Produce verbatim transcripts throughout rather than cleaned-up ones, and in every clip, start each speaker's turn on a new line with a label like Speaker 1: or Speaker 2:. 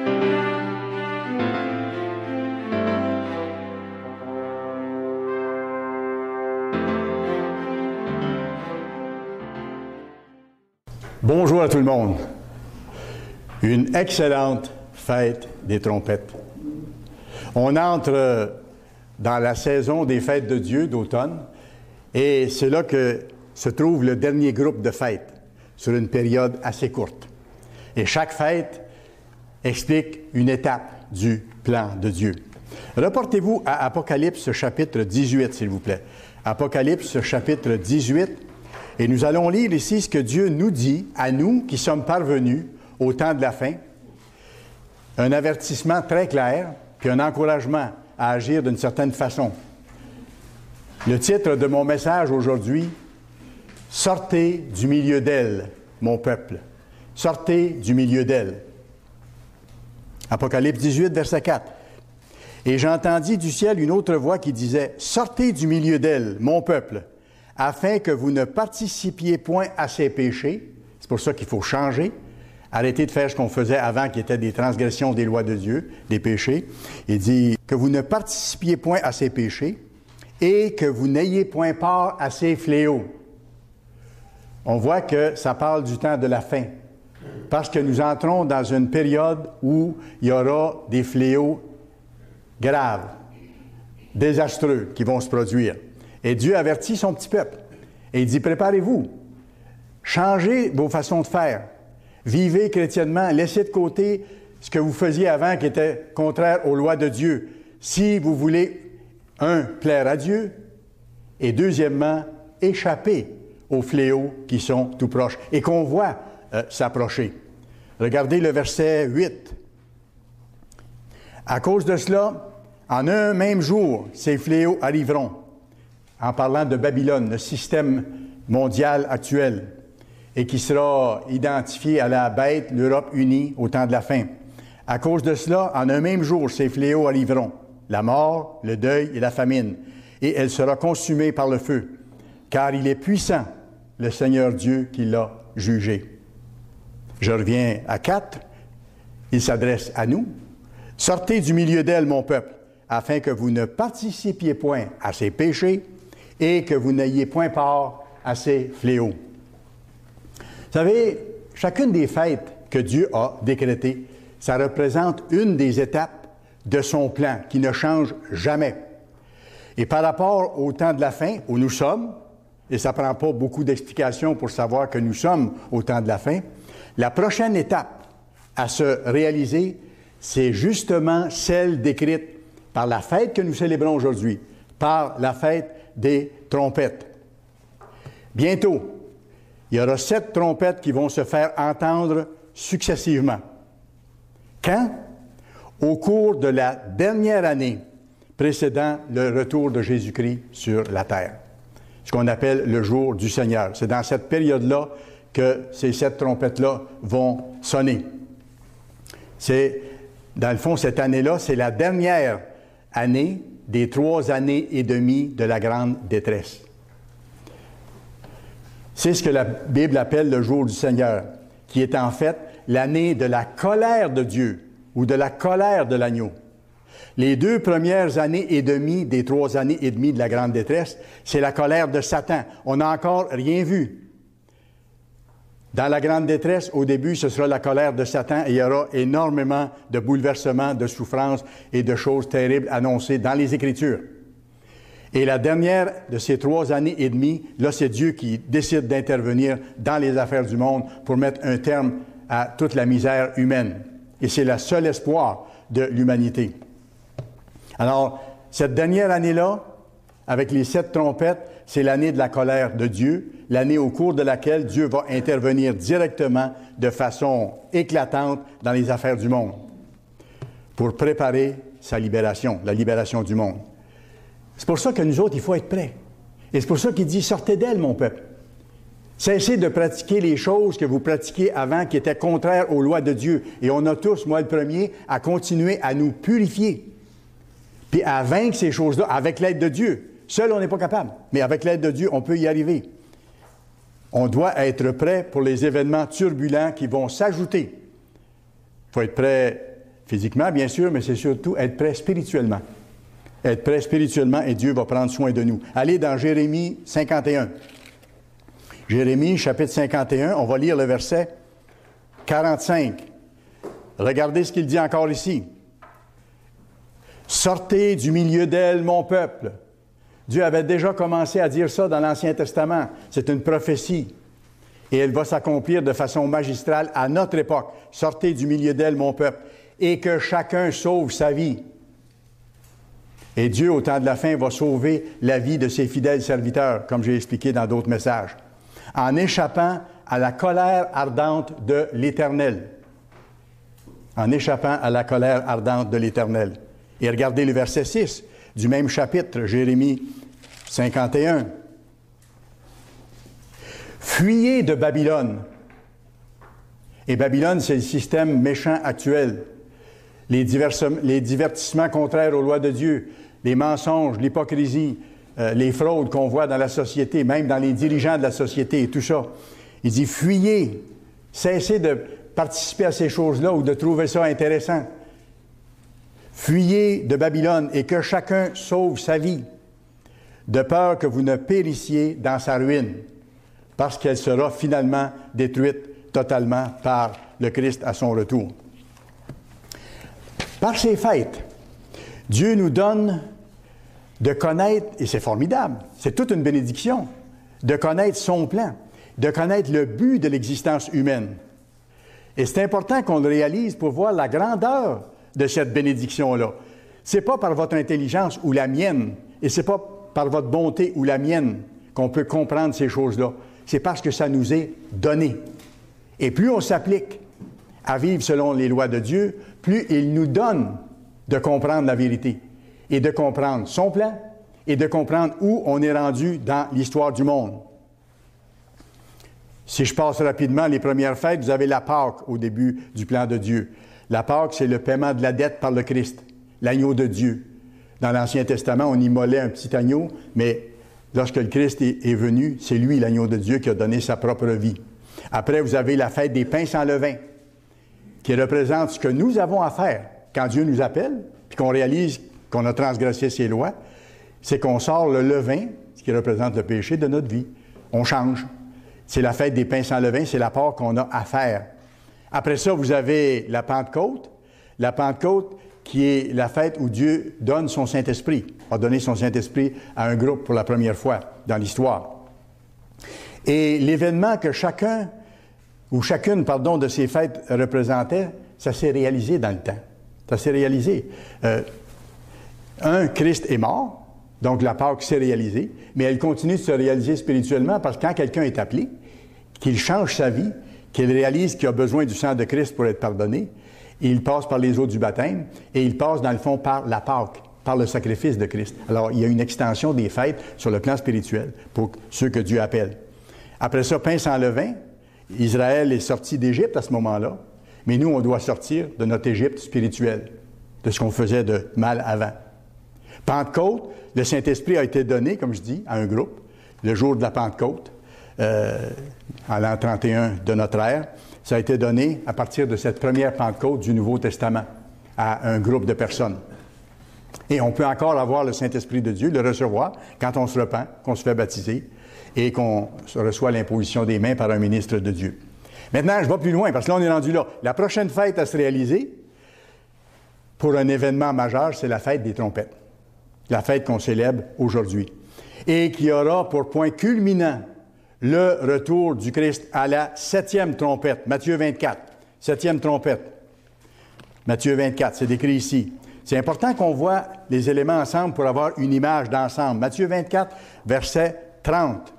Speaker 1: Bonjour à tout le monde. Une excellente fête des trompettes. On entre dans la saison des fêtes de Dieu d'automne et c'est là que se trouve le dernier groupe de fêtes sur une période assez courte. Et chaque fête explique une étape du plan de Dieu. Reportez-vous à Apocalypse chapitre dix-huit, s'il vous plaît. Apocalypse chapitre dix-huit. Et nous allons lire ici ce que Dieu nous dit, à nous qui sommes parvenus au temps de la fin. Un avertissement très clair, puis un encouragement à agir d'une certaine façon. Le titre de mon message aujourd'hui, « Sortez du milieu d'elle, mon peuple. Sortez du milieu d'elle. » Apocalypse dix-huit, verset quatre. « Et j'entendis du ciel une autre voix qui disait, « Sortez du milieu d'elle, mon peuple. » afin que vous ne participiez point à ses péchés. C'est pour ça qu'il faut changer. Arrêtez de faire ce qu'on faisait avant, qui était des transgressions des lois de Dieu, des péchés. Il dit que vous ne participiez point à ses péchés et que vous n'ayez point part à ses fléaux. On voit que ça parle du temps de la fin. Parce que nous entrons dans une période où il y aura des fléaux graves, désastreux qui vont se produire. Et Dieu avertit son petit peuple. Et il dit, préparez-vous. Changez vos façons de faire. Vivez chrétiennement. Laissez de côté ce que vous faisiez avant qui était contraire aux lois de Dieu. Si vous voulez, un, plaire à Dieu, et deuxièmement, échapper aux fléaux qui sont tout proches et qu'on voit euh, s'approcher. Regardez le verset huit. À cause de cela, en un même jour, ces fléaux arriveront. En parlant de Babylone, le système mondial actuel, et qui sera identifié à la bête, l'Europe unie, au temps de la fin. À cause de cela, en un même jour, ces fléaux arriveront, la mort, le deuil et la famine, et elle sera consumée par le feu, car il est puissant, le Seigneur Dieu qui l'a jugé. Je reviens à quatre. Il s'adresse à nous. « Sortez du milieu d'elle, mon peuple, afin que vous ne participiez point à ses péchés, et que vous n'ayez point part à ces fléaux. » Vous savez, chacune des fêtes que Dieu a décrétées, ça représente une des étapes de son plan qui ne change jamais. Et par rapport au temps de la fin, où nous sommes, et ça ne prend pas beaucoup d'explications pour savoir que nous sommes au temps de la fin, la prochaine étape à se réaliser, c'est justement celle décrite par la fête que nous célébrons aujourd'hui, par la fête des trompettes. Bientôt, il y aura sept trompettes qui vont se faire entendre successivement. Quand? Au cours de la dernière année précédant le retour de Jésus-Christ sur la terre. Ce qu'on appelle le jour du Seigneur. C'est dans cette période-là que ces sept trompettes-là vont sonner. C'est, dans le fond, cette année-là, c'est la dernière année des trois années et demie de la grande détresse. C'est ce que la Bible appelle le jour du Seigneur, qui est en fait l'année de la colère de Dieu ou de la colère de l'agneau. Les deux premières années et demie des trois années et demie de la grande détresse, c'est la colère de Satan. On n'a encore rien vu. Dans la grande détresse, au début, ce sera la colère de Satan et il y aura énormément de bouleversements, de souffrances et de choses terribles annoncées dans les Écritures. Et la dernière de ces trois années et demie, là, c'est Dieu qui décide d'intervenir dans les affaires du monde pour mettre un terme à toute la misère humaine. Et c'est le seul espoir de l'humanité. Alors, cette dernière année-là, avec les sept trompettes, c'est l'année de la colère de Dieu, l'année au cours de laquelle Dieu va intervenir directement de façon éclatante dans les affaires du monde pour préparer sa libération, la libération du monde. C'est pour ça que nous autres, il faut être prêts. Et c'est pour ça qu'il dit « Sortez d'elle, mon peuple ». Cessez de pratiquer les choses que vous pratiquiez avant qui étaient contraires aux lois de Dieu. Et on a tous, moi le premier, à continuer à nous purifier, puis à vaincre ces choses-là avec l'aide de Dieu. Seul, on n'est pas capable, mais avec l'aide de Dieu, on peut y arriver. On doit être prêt pour les événements turbulents qui vont s'ajouter. Il faut être prêt physiquement, bien sûr, mais c'est surtout être prêt spirituellement. Être prêt spirituellement et Dieu va prendre soin de nous. Allez dans Jérémie cinquante et un. Jérémie, chapitre cinquante et un, on va lire le verset quarante-cinq. Regardez ce qu'il dit encore ici. « Sortez du milieu d'elle, mon peuple. » Dieu avait déjà commencé à dire ça dans l'Ancien Testament. C'est une prophétie. Et elle va s'accomplir de façon magistrale à notre époque. « Sortez du milieu d'elle, mon peuple, et que chacun sauve sa vie. » Et Dieu, au temps de la fin, va sauver la vie de ses fidèles serviteurs, comme j'ai expliqué dans d'autres messages, en échappant à la colère ardente de l'Éternel. En échappant à la colère ardente de l'Éternel. Et regardez le verset six du même chapitre, Jérémie cinquante et un. « Fuyez de Babylone. » Et Babylone, c'est le système méchant actuel. Les, divers, les divertissements contraires aux lois de Dieu, les mensonges, l'hypocrisie, euh, les fraudes qu'on voit dans la société, même dans les dirigeants de la société et tout ça. Il dit, fuyez, cessez de participer à ces choses-là ou de trouver ça intéressant. Fuyez de Babylone et que chacun sauve sa vie, de peur que vous ne périssiez dans sa ruine, parce qu'elle sera finalement détruite totalement par le Christ à son retour. Par ces fêtes, Dieu nous donne de connaître, et c'est formidable, c'est toute une bénédiction, de connaître son plan, de connaître le but de l'existence humaine. Et c'est important qu'on le réalise pour voir la grandeur de cette bénédiction-là. Ce n'est pas par votre intelligence ou la mienne, et ce n'est pas par votre bonté ou la mienne qu'on peut comprendre ces choses-là. C'est parce que ça nous est donné. Et plus on s'applique à vivre selon les lois de Dieu, plus il nous donne de comprendre la vérité et de comprendre son plan et de comprendre où on est rendu dans l'histoire du monde. Si je passe rapidement les premières fêtes, vous avez la Pâque au début du plan de Dieu. La Pâque, c'est le paiement de la dette par le Christ, l'agneau de Dieu. Dans l'Ancien Testament, on immolait un petit agneau, mais lorsque le Christ est, est venu, c'est lui, l'agneau de Dieu, qui a donné sa propre vie. Après, vous avez la fête des pains sans levain, qui représente ce que nous avons à faire quand Dieu nous appelle, puis qu'on réalise qu'on a transgressé ses lois, c'est qu'on sort le levain, ce qui représente le péché de notre vie. On change. C'est la fête des pains sans levain, c'est la part qu'on a à faire. Après ça, vous avez la Pentecôte. La Pentecôte qui est la fête où Dieu donne son Saint-Esprit, a donné son Saint-Esprit à un groupe pour la première fois dans l'histoire. Et l'événement que chacun, ou chacune, pardon, de ces fêtes représentait, ça s'est réalisé dans le temps. Ça s'est réalisé. Euh, un, Christ est mort, donc la Pâque s'est réalisée, mais elle continue de se réaliser spirituellement parce que quand quelqu'un est appelé, qu'il change sa vie, qu'il réalise qu'il a besoin du sang de Christ pour être pardonné, il passe par les eaux du baptême et il passe, dans le fond, par la Pâque, par le sacrifice de Christ. Alors, il y a une extension des fêtes sur le plan spirituel pour ceux que Dieu appelle. Après ça, pain sans levain, Israël est sorti d'Égypte à ce moment-là, mais nous, on doit sortir de notre Égypte spirituelle, de ce qu'on faisait de mal avant. Pentecôte, le Saint-Esprit a été donné, comme je dis, à un groupe, le jour de la Pentecôte, euh, en l'an trente et un de notre ère. Ça a été donné à partir de cette première Pentecôte du Nouveau Testament à un groupe de personnes. Et on peut encore avoir le Saint-Esprit de Dieu, le recevoir quand on se repent, qu'on se fait baptiser et qu'on reçoit l'imposition des mains par un ministre de Dieu. Maintenant, je vais plus loin parce que là, on est rendu là. La prochaine fête à se réaliser pour un événement majeur, c'est la fête des trompettes. La fête qu'on célèbre aujourd'hui. Et qui aura pour point culminant le retour du Christ à la septième trompette. Matthieu vingt-quatre, septième trompette. Matthieu vingt-quatre, c'est décrit ici. C'est important qu'on voit les éléments ensemble pour avoir une image d'ensemble. Matthieu vingt-quatre, verset trente.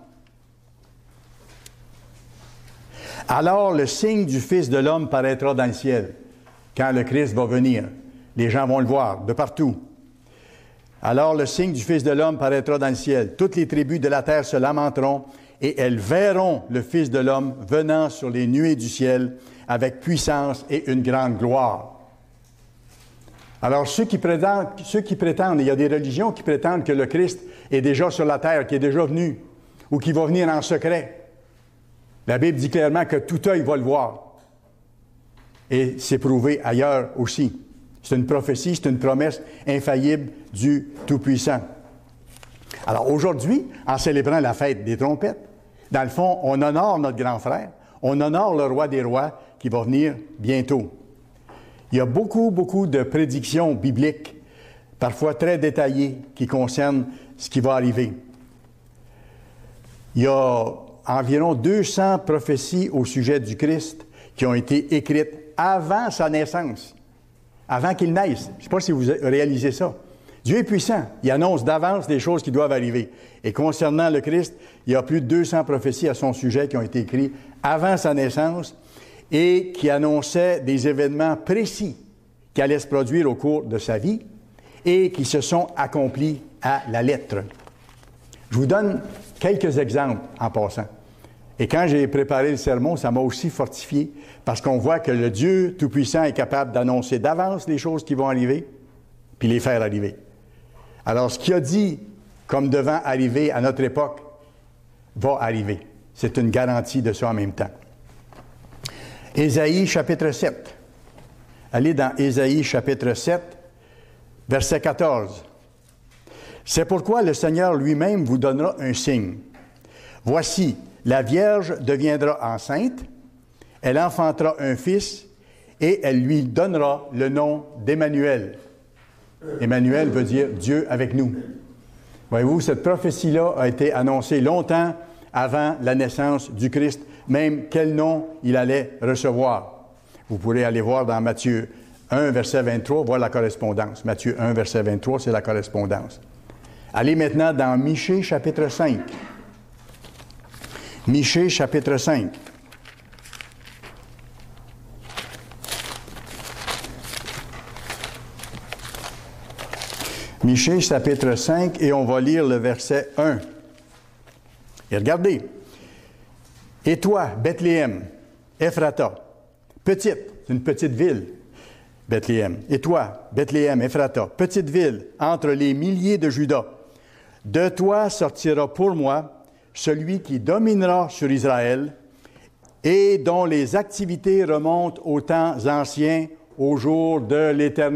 Speaker 1: Alors le signe du Fils de l'homme paraîtra dans le ciel, quand le Christ va venir. Les gens vont le voir de partout. Alors le signe du Fils de l'homme paraîtra dans le ciel. Toutes les tribus de la terre se lamenteront et elles verront le Fils de l'homme venant sur les nuées du ciel avec puissance et une grande gloire. Alors ceux qui prétendent, ceux qui prétendent, il y a des religions qui prétendent que le Christ est déjà sur la terre, qu'il est déjà venu, ou qu'il va venir en secret. La Bible dit clairement que tout œil va le voir. Et c'est prouvé ailleurs aussi. C'est une prophétie, c'est une promesse infaillible du Tout-Puissant. Alors aujourd'hui, en célébrant la fête des trompettes, dans le fond, on honore notre grand frère, on honore le roi des rois qui va venir bientôt. Il y a beaucoup, beaucoup de prédictions bibliques, parfois très détaillées, qui concernent ce qui va arriver. Il y a environ deux cents prophéties au sujet du Christ qui ont été écrites avant sa naissance, avant qu'il naisse. Je ne sais pas si vous réalisez ça. Dieu est puissant. Il annonce d'avance des choses qui doivent arriver. Et concernant le Christ, il y a plus de deux cents prophéties à son sujet qui ont été écrites avant sa naissance et qui annonçaient des événements précis qui allaient se produire au cours de sa vie et qui se sont accomplis à la lettre. Je vous donne quelques exemples en passant. Et quand j'ai préparé le sermon, ça m'a aussi fortifié parce qu'on voit que le Dieu Tout-Puissant est capable d'annoncer d'avance les choses qui vont arriver puis les faire arriver. Alors, ce qu'il a dit comme devant arriver à notre époque va arriver. C'est une garantie de ça en même temps. Ésaïe, chapitre sept. Allez dans Ésaïe, chapitre sept, verset quatorze. « C'est pourquoi le Seigneur lui-même vous donnera un signe. Voici, la Vierge deviendra enceinte, elle enfantera un fils, et elle lui donnera le nom d'Emmanuel. » Emmanuel veut dire Dieu avec nous. Voyez-vous, cette prophétie-là a été annoncée longtemps avant la naissance du Christ, même quel nom il allait recevoir. Vous pourrez aller voir dans Matthieu un, verset vingt-trois, voir la correspondance. Matthieu un, verset vingt-trois, c'est la correspondance. Allez maintenant dans Michée, chapitre cinq. Michée, chapitre cinq. Michée, chapitre cinq, et on va lire le verset un. Et regardez. « Et toi, Bethléem, Ephrata, petite, c'est une petite ville, Bethléem. Et toi, Bethléem, Ephrata, petite ville, entre les milliers de Juda, de toi sortira pour moi celui qui dominera sur Israël et dont les activités remontent aux temps anciens, au jour de l'éternité. »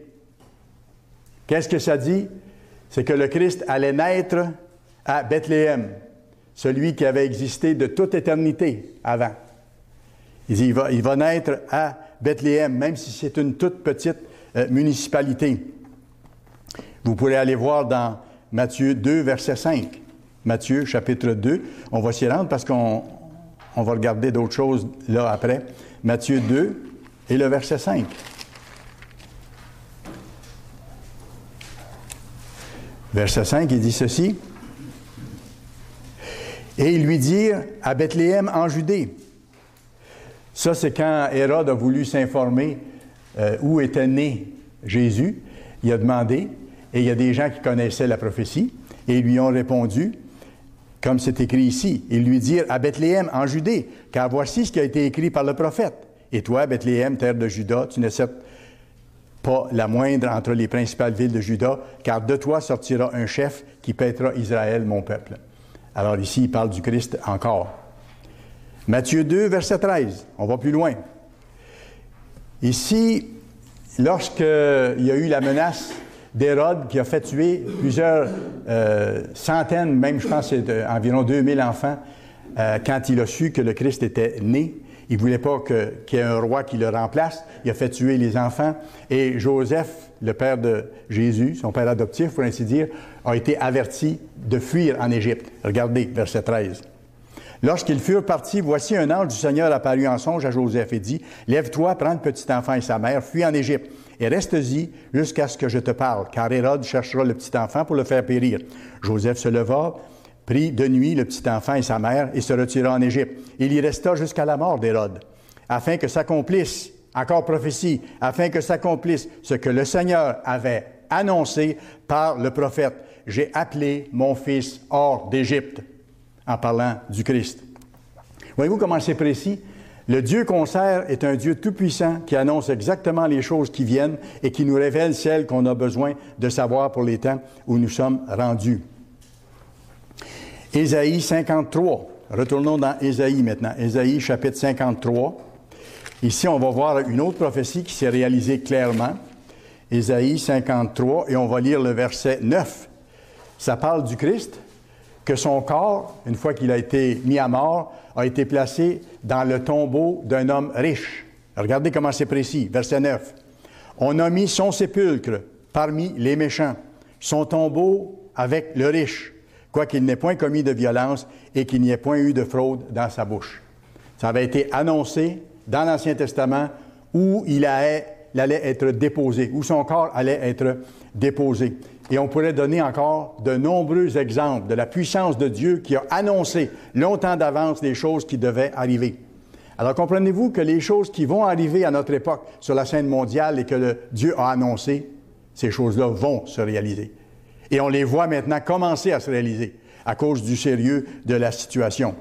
Speaker 1: Qu'est-ce que ça dit? C'est que le Christ allait naître à Bethléem, celui qui avait existé de toute éternité avant. Il dit, il va, il va naître à Bethléem, même si c'est une toute petite euh, municipalité. Vous pourrez aller voir dans Matthieu deux, verset cinq. Matthieu, chapitre deux. On va s'y rendre parce qu'on on va regarder d'autres choses là après. Matthieu deux et le verset cinq. Verset cinq, il dit ceci. Et ils lui dirent à Bethléem en Judée. Ça, c'est quand Hérode a voulu s'informer euh, où était né Jésus. Il a demandé, et il y a des gens qui connaissaient la prophétie, et ils lui ont répondu, comme c'est écrit ici. Ils lui dirent à Bethléem en Judée, car voici ce qui a été écrit par le prophète. Et toi, Bethléem, terre de Juda, tu n'es certes pas la moindre entre les principales villes de Juda, car de toi sortira un chef qui paîtra Israël, mon peuple. Alors ici, il parle du Christ encore. Matthieu deux, verset treize. On va plus loin. Ici, lorsqu'il y a eu la menace d'Hérode qui a fait tuer plusieurs euh, centaines, même je pense c'est euh, environ deux mille enfants, euh, quand il a su que le Christ était né. Il ne voulait pas que, qu'il y ait un roi qui le remplace. Il a fait tuer les enfants. Et Joseph, le père de Jésus, son père adoptif, pour ainsi dire, a été averti de fuir en Égypte. Regardez, verset treize. Lorsqu'ils furent partis, voici un ange du Seigneur apparut en songe à Joseph et dit, « Lève-toi, prends le petit enfant et sa mère, fuis en Égypte, et reste-y jusqu'à ce que je te parle, car Hérode cherchera le petit enfant pour le faire périr. » Joseph se leva, prit de nuit le petit enfant et sa mère, et se retira en Égypte. Il y resta jusqu'à la mort d'Hérode, afin que s'accomplisse, encore prophétie, afin que s'accomplisse ce que le Seigneur avait annoncé par le prophète. « J'ai appelé mon fils hors d'Égypte », en parlant du Christ. Voyez-vous comment c'est précis? Le Dieu qu'on sert est un Dieu tout-puissant qui annonce exactement les choses qui viennent et qui nous révèle celles qu'on a besoin de savoir pour les temps où nous sommes rendus. Ésaïe cinquante-trois. Retournons dans Ésaïe maintenant. Ésaïe chapitre cinquante-trois. Ici, on va voir une autre prophétie qui s'est réalisée clairement. Ésaïe cinquante-trois, et on va lire le verset neuf. Ça parle du Christ, que son corps, une fois qu'il a été mis à mort, a été placé dans le tombeau d'un homme riche. Regardez comment c'est précis, verset neuf. On a mis son sépulcre parmi les méchants, son tombeau avec le riche, quoiqu'il n'ait point commis de violence et qu'il n'y ait point eu de fraude dans sa bouche. Ça avait été annoncé dans l'Ancien Testament où il allait, il allait être déposé, où son corps allait être déposé. Et on pourrait donner encore de nombreux exemples de la puissance de Dieu qui a annoncé longtemps d'avance les choses qui devaient arriver. Alors comprenez-vous que les choses qui vont arriver à notre époque sur la scène mondiale et que le Dieu a annoncé, ces choses-là vont se réaliser. Et on les voit maintenant commencer à se réaliser à cause du sérieux de la situation.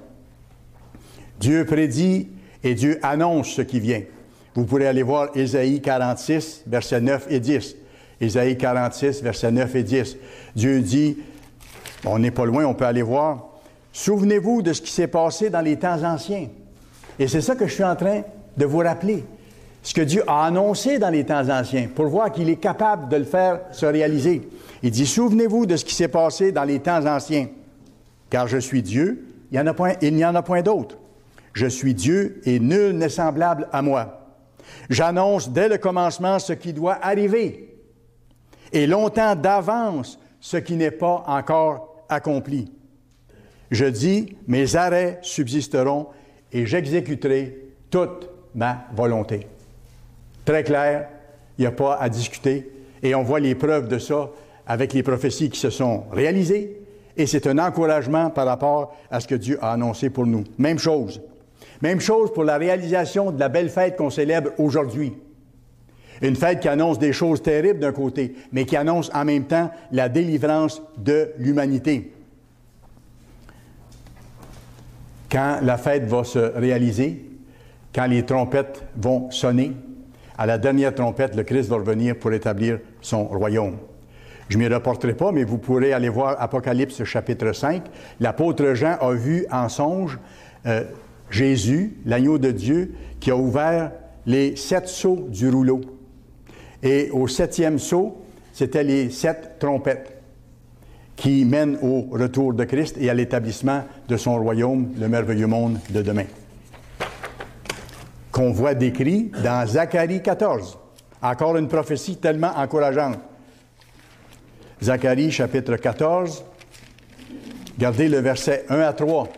Speaker 1: Dieu prédit et Dieu annonce ce qui vient. Vous pourrez aller voir Ésaïe quarante-six, versets neuf et dix. Ésaïe quarante-six, versets neuf et dix. Dieu dit, on n'est pas loin, on peut aller voir, « Souvenez-vous de ce qui s'est passé dans les temps anciens. » Et c'est ça que je suis en train de vous rappeler. Ce que Dieu a annoncé dans les temps anciens, pour voir qu'il est capable de le faire se réaliser. Il dit, « Souvenez-vous de ce qui s'est passé dans les temps anciens. Car je suis Dieu, il n'y en a point, il n'y en a point d'autre. Je suis Dieu et nul n'est semblable à moi. J'annonce dès le commencement ce qui doit arriver. Et longtemps d'avance ce qui n'est pas encore accompli. Je dis, mes arrêts subsisteront et j'exécuterai toute ma volonté. » Très clair, il n'y a pas à discuter. Et on voit les preuves de ça avec les prophéties qui se sont réalisées. Et c'est un encouragement par rapport à ce que Dieu a annoncé pour nous. Même chose. Même chose pour la réalisation de la belle fête qu'on célèbre aujourd'hui. Une fête qui annonce des choses terribles d'un côté, mais qui annonce en même temps la délivrance de l'humanité. Quand la fête va se réaliser, quand les trompettes vont sonner, à la dernière trompette, le Christ va revenir pour établir son royaume. Je ne m'y reporterai pas, mais vous pourrez aller voir Apocalypse chapitre cinq. L'apôtre Jean a vu en songe euh, Jésus, l'agneau de Dieu, qui a ouvert les sept sceaux du rouleau. Et au septième sceau, c'était les sept trompettes qui mènent au retour de Christ et à l'établissement de son royaume, le merveilleux monde de demain. Qu'on voit décrit dans Zacharie quatorze. Encore une prophétie tellement encourageante. Zacharie chapitre quatorze, regardez le verset un à trois.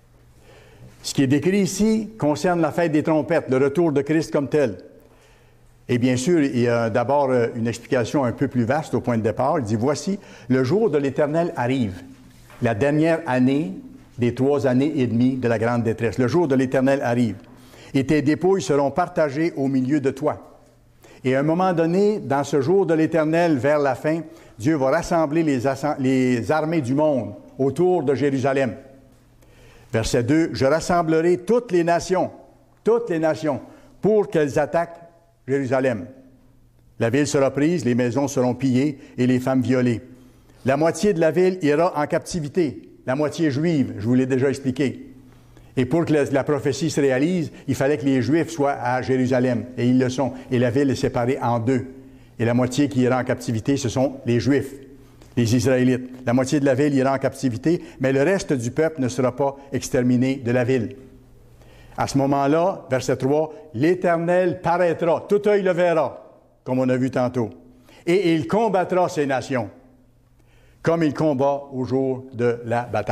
Speaker 1: Ce qui est décrit ici concerne la fête des trompettes, le retour de Christ comme tel. Et bien sûr, il y a d'abord une explication un peu plus vaste au point de départ. Il dit, « Voici, le jour de l'Éternel arrive, la dernière année des trois années et demie de la grande détresse. Le jour de l'Éternel arrive, et tes dépouilles seront partagées au milieu de toi. Et à un moment donné, dans ce jour de l'Éternel, vers la fin, Dieu va rassembler les, les armées du monde autour de Jérusalem. » Verset deux, « Je rassemblerai toutes les nations, toutes les nations, pour qu'elles attaquent Jérusalem. La ville sera prise, les maisons seront pillées et les femmes violées. La moitié de la ville ira en captivité, la moitié juive, je vous l'ai déjà expliqué. Et pour que la, la prophétie se réalise, il fallait que les Juifs soient à Jérusalem, et ils le sont. Et la ville est séparée en deux. Et la moitié qui ira en captivité, ce sont les Juifs, les Israélites. La moitié de la ville ira en captivité, mais le reste du peuple ne sera pas exterminé de la ville. À ce moment-là, verset trois, « L'Éternel paraîtra, tout œil le verra, comme on a vu tantôt, et il combattra ces nations, comme il combat au jour de la bataille. »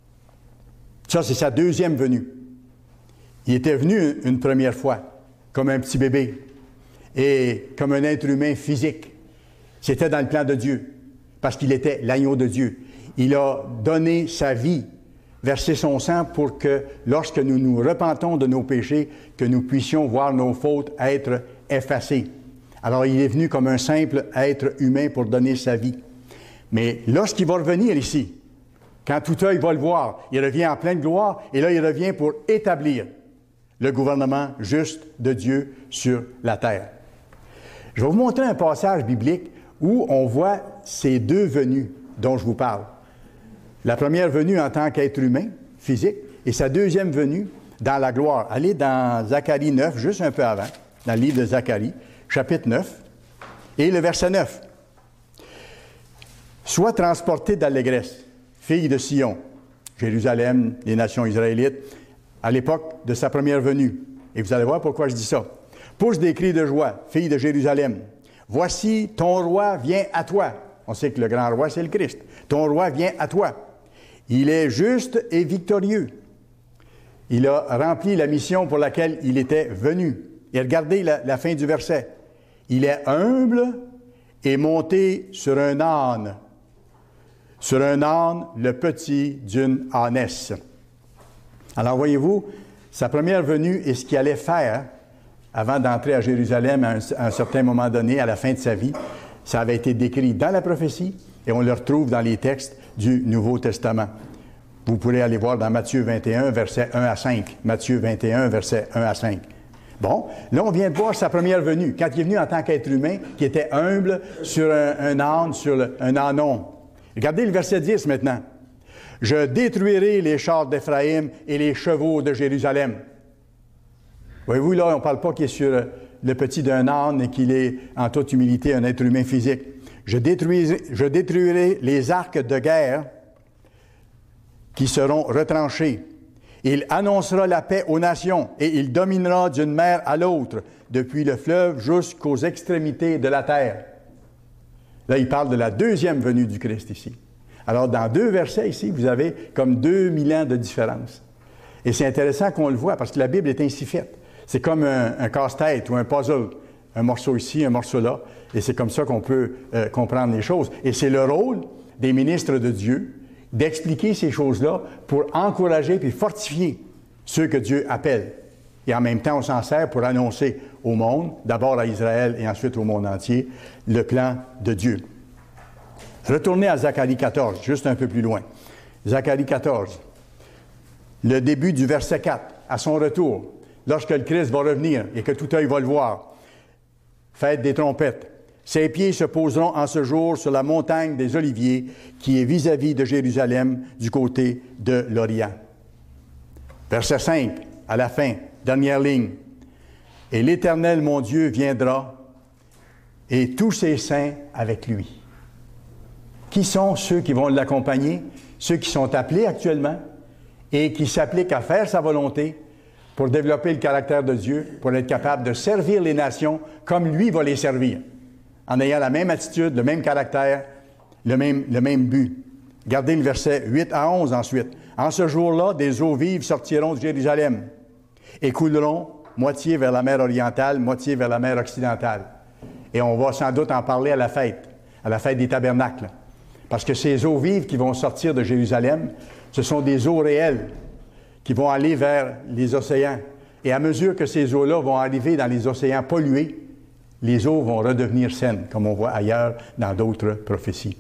Speaker 1: Ça, c'est sa deuxième venue. Il était venu une première fois, comme un petit bébé, et comme un être humain physique. C'était dans le plan de Dieu, parce qu'il était l'agneau de Dieu. Il a donné sa vie, versé son sang pour que, lorsque nous nous repentons de nos péchés, que nous puissions voir nos fautes être effacées. Alors, il est venu comme un simple être humain pour donner sa vie. Mais lorsqu'il va revenir ici, quand tout œil va le voir, il revient en pleine gloire, et là, il revient pour établir le gouvernement juste de Dieu sur la terre. Je vais vous montrer un passage biblique où on voit ces deux venues dont je vous parle. La première venue en tant qu'être humain, physique, et sa deuxième venue dans la gloire. Allez dans Zacharie neuf, juste un peu avant, dans le livre de Zacharie, chapitre neuf. Et le verset neuf. « Sois transporté d'allégresse, fille de Sion, Jérusalem, les nations israélites, à l'époque de sa première venue. » Et vous allez voir pourquoi je dis ça. « Pousse des cris de joie, fille de Jérusalem. Voici, ton roi vient à toi. » On sait que le grand roi, c'est le Christ. « Ton roi vient à toi. Il est juste et victorieux. Il a rempli la mission pour laquelle il était venu. » Et regardez la, la fin du verset. « Il est humble et monté sur un âne. Sur un âne, le petit d'une ânesse. » Alors, voyez-vous, sa première venue et ce qu'il allait faire avant d'entrer à Jérusalem à un, à un certain moment donné, à la fin de sa vie, ça avait été décrit dans la prophétie et on le retrouve dans les textes du Nouveau Testament. Vous pourrez aller voir dans Matthieu vingt et un, versets un à cinq. Matthieu vingt et un, versets un à cinq. Bon, là, on vient de voir sa première venue, quand il est venu en tant qu'être humain, qui était humble sur un, un âne, sur le, un ânon. Regardez le verset dix maintenant. « Je détruirai les chars d'Éphraïm et les chevaux de Jérusalem. » Voyez-vous, là, on ne parle pas qu'il est sur le petit d'un âne et qu'il est, en toute humilité, un être humain physique. « Je détruirai, je détruirai les arcs de guerre qui seront retranchés. Il annoncera la paix aux nations et il dominera d'une mer à l'autre, depuis le fleuve jusqu'aux extrémités de la terre. » Là, il parle de la deuxième venue du Christ ici. Alors, dans deux versets ici, vous avez comme deux mille ans de différence. Et c'est intéressant qu'on le voit parce que la Bible est ainsi faite. C'est comme un, un casse-tête ou un puzzle. Un morceau ici, un morceau là. Et c'est comme ça qu'on peut euh, comprendre les choses. Et c'est le rôle des ministres de Dieu d'expliquer ces choses-là pour encourager puis fortifier ceux que Dieu appelle. Et en même temps, on s'en sert pour annoncer au monde, d'abord à Israël et ensuite au monde entier, le plan de Dieu. Retournez à Zacharie quatorze, juste un peu plus loin. Zacharie quatorze, le début du verset quatre, à son retour, lorsque le Christ va revenir et que tout œil va le voir. Fête des trompettes. Ses pieds se poseront en ce jour sur la montagne des Oliviers, qui est vis-à-vis de Jérusalem, du côté de l'Orient. Verset cinq, à la fin, dernière ligne. Et l'Éternel, mon Dieu, viendra, et tous ses saints avec lui. Qui sont ceux qui vont l'accompagner? Ceux qui sont appelés actuellement et qui s'appliquent à faire sa volonté pour développer le caractère de Dieu, pour être capable de servir les nations comme lui va les servir, en ayant la même attitude, le même caractère, le même, le même but. Regardez le verset huit à onze ensuite. « En ce jour-là, des eaux vives sortiront de Jérusalem et couleront moitié vers la mer orientale, moitié vers la mer occidentale. » Et on va sans doute en parler à la fête, à la fête des tabernacles. Parce que ces eaux vives qui vont sortir de Jérusalem, ce sont des eaux réelles qui vont aller vers les océans. Et à mesure que ces eaux-là vont arriver dans les océans pollués, les eaux vont redevenir saines, comme on voit ailleurs dans d'autres prophéties.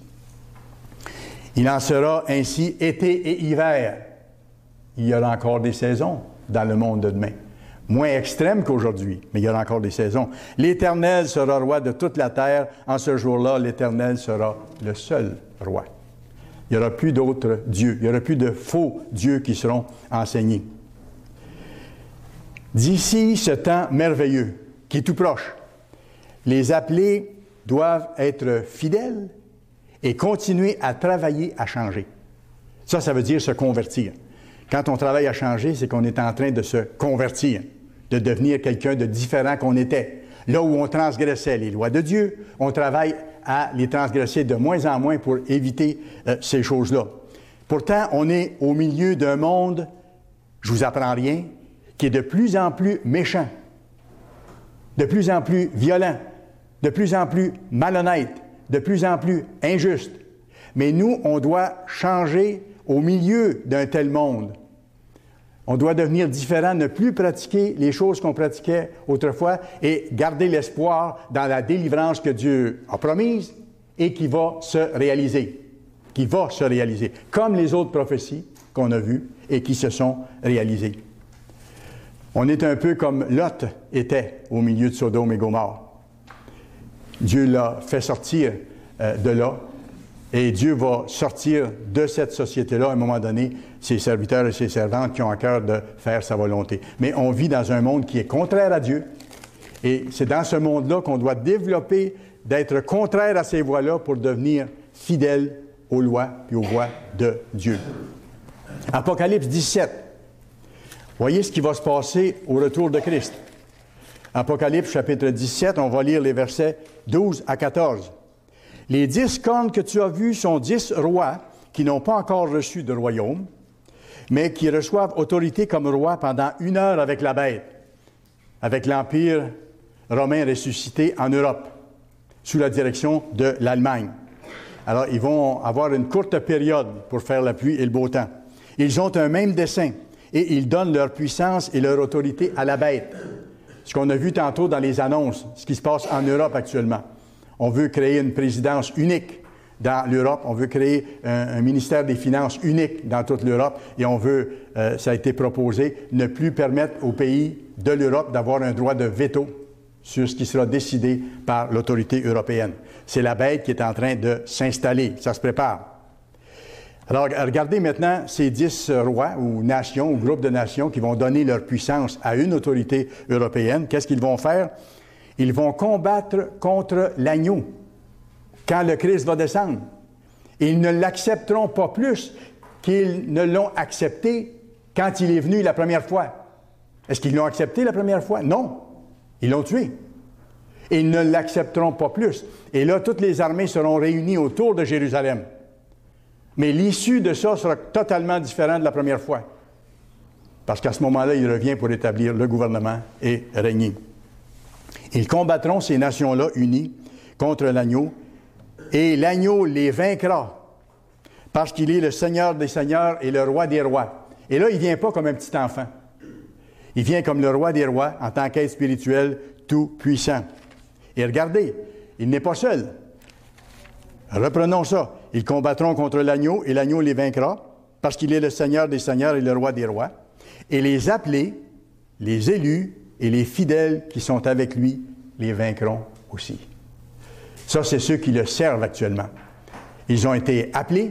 Speaker 1: Il en sera ainsi été et hiver. Il y aura encore des saisons dans le monde de demain. Moins extrêmes qu'aujourd'hui, mais il y aura encore des saisons. L'Éternel sera roi de toute la terre. En ce jour-là, l'Éternel sera le seul roi. Il n'y aura plus d'autres dieux. Il n'y aura plus de faux dieux qui seront enseignés. D'ici ce temps merveilleux, qui est tout proche, les appelés doivent être fidèles et continuer à travailler à changer. Ça, ça veut dire se convertir. Quand on travaille à changer, c'est qu'on est en train de se convertir, de devenir quelqu'un de différent qu'on était. Là où on transgressait les lois de Dieu, on travaille à les transgresser de moins en moins pour éviter euh, ces choses-là. Pourtant, on est au milieu d'un monde, je vous apprends rien, qui est de plus en plus méchant, de plus en plus violent, de plus en plus malhonnête, de plus en plus injuste. Mais nous, on doit changer au milieu d'un tel monde. On doit devenir différent, ne plus pratiquer les choses qu'on pratiquait autrefois et garder l'espoir dans la délivrance que Dieu a promise et qui va se réaliser. Qui va se réaliser, comme les autres prophéties qu'on a vues et qui se sont réalisées. On est un peu comme Lot était au milieu de Sodome et Gomorrhe. Dieu l'a fait sortir euh, de là. Et Dieu va sortir de cette société-là, à un moment donné, ses serviteurs et ses servantes qui ont à cœur de faire sa volonté. Mais on vit dans un monde qui est contraire à Dieu Et c'est dans ce monde-là qu'on doit développer d'être contraire à ces voies-là pour devenir fidèle aux lois et aux voies de Dieu. Apocalypse dix-sept. Voyez ce qui va se passer au retour de Christ. Apocalypse chapitre dix-sept, on va lire les versets douze à quatorze. « Les dix cornes que tu as vues sont dix rois qui n'ont pas encore reçu de royaume, mais qui reçoivent autorité comme rois pendant une heure avec la bête, avec l'Empire romain ressuscité en Europe, sous la direction de l'Allemagne. Alors, ils vont avoir une courte période pour faire la pluie et le beau temps. Ils ont un même dessein et ils donnent leur puissance et leur autorité à la bête. Ce qu'on a vu tantôt dans les annonces, ce qui se passe en Europe actuellement. On veut créer une présidence unique dans l'Europe. On veut créer un, un ministère des Finances unique dans toute l'Europe. Et on veut, euh, ça a été proposé, ne plus permettre aux pays de l'Europe d'avoir un droit de veto sur ce qui sera décidé par l'autorité européenne. C'est la bête qui est en train de s'installer. Ça se prépare. Alors, regardez maintenant ces dix rois ou nations ou groupes de nations qui vont donner leur puissance à une autorité européenne. Qu'est-ce qu'ils vont faire? Ils vont combattre contre l'agneau quand le Christ va descendre. Ils ne l'accepteront pas plus qu'ils ne l'ont accepté quand il est venu la première fois. Est-ce qu'ils l'ont accepté la première fois? Non. Ils l'ont tué. Ils ne l'accepteront pas plus. Et là, toutes les armées seront réunies autour de Jérusalem. Mais l'issue de ça sera totalement différente de la première fois. Parce qu'à ce moment-là, il revient pour établir le gouvernement et régner. Ils combattront ces nations-là unies contre l'agneau, et l'agneau les vaincra, parce qu'il est le Seigneur des seigneurs et le Roi des rois. Et là, il ne vient pas comme un petit enfant. Il vient comme le Roi des rois, en tant qu'être spirituel tout-puissant. Et regardez, il n'est pas seul. Reprenons ça. Ils combattront contre l'agneau, et l'agneau les vaincra, parce qu'il est le Seigneur des seigneurs et le Roi des rois. Et les appelés, les élus et les fidèles qui sont avec lui les vaincront aussi. Ça, c'est ceux qui le servent actuellement. Ils ont été appelés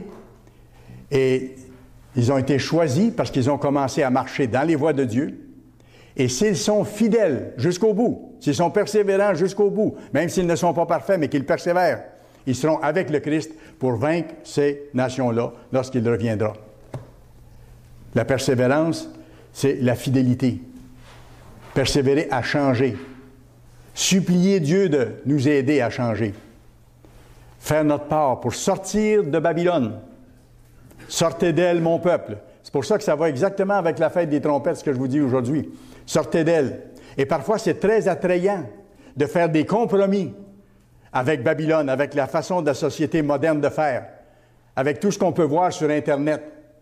Speaker 1: et ils ont été choisis parce qu'ils ont commencé à marcher dans les voies de Dieu. Et s'ils sont fidèles jusqu'au bout, s'ils sont persévérants jusqu'au bout, même s'ils ne sont pas parfaits, mais qu'ils persévèrent, ils seront avec le Christ pour vaincre ces nations-là lorsqu'il reviendra. La persévérance, c'est la fidélité. Persévérer à changer. Supplier Dieu de nous aider à changer. Faire notre part pour sortir de Babylone. Sortez d'elle, mon peuple. C'est pour ça que ça va exactement avec la fête des trompettes, ce que je vous dis aujourd'hui. Sortez d'elle. Et parfois, c'est très attrayant de faire des compromis avec Babylone, avec la façon de la société moderne de faire, avec tout ce qu'on peut voir sur Internet,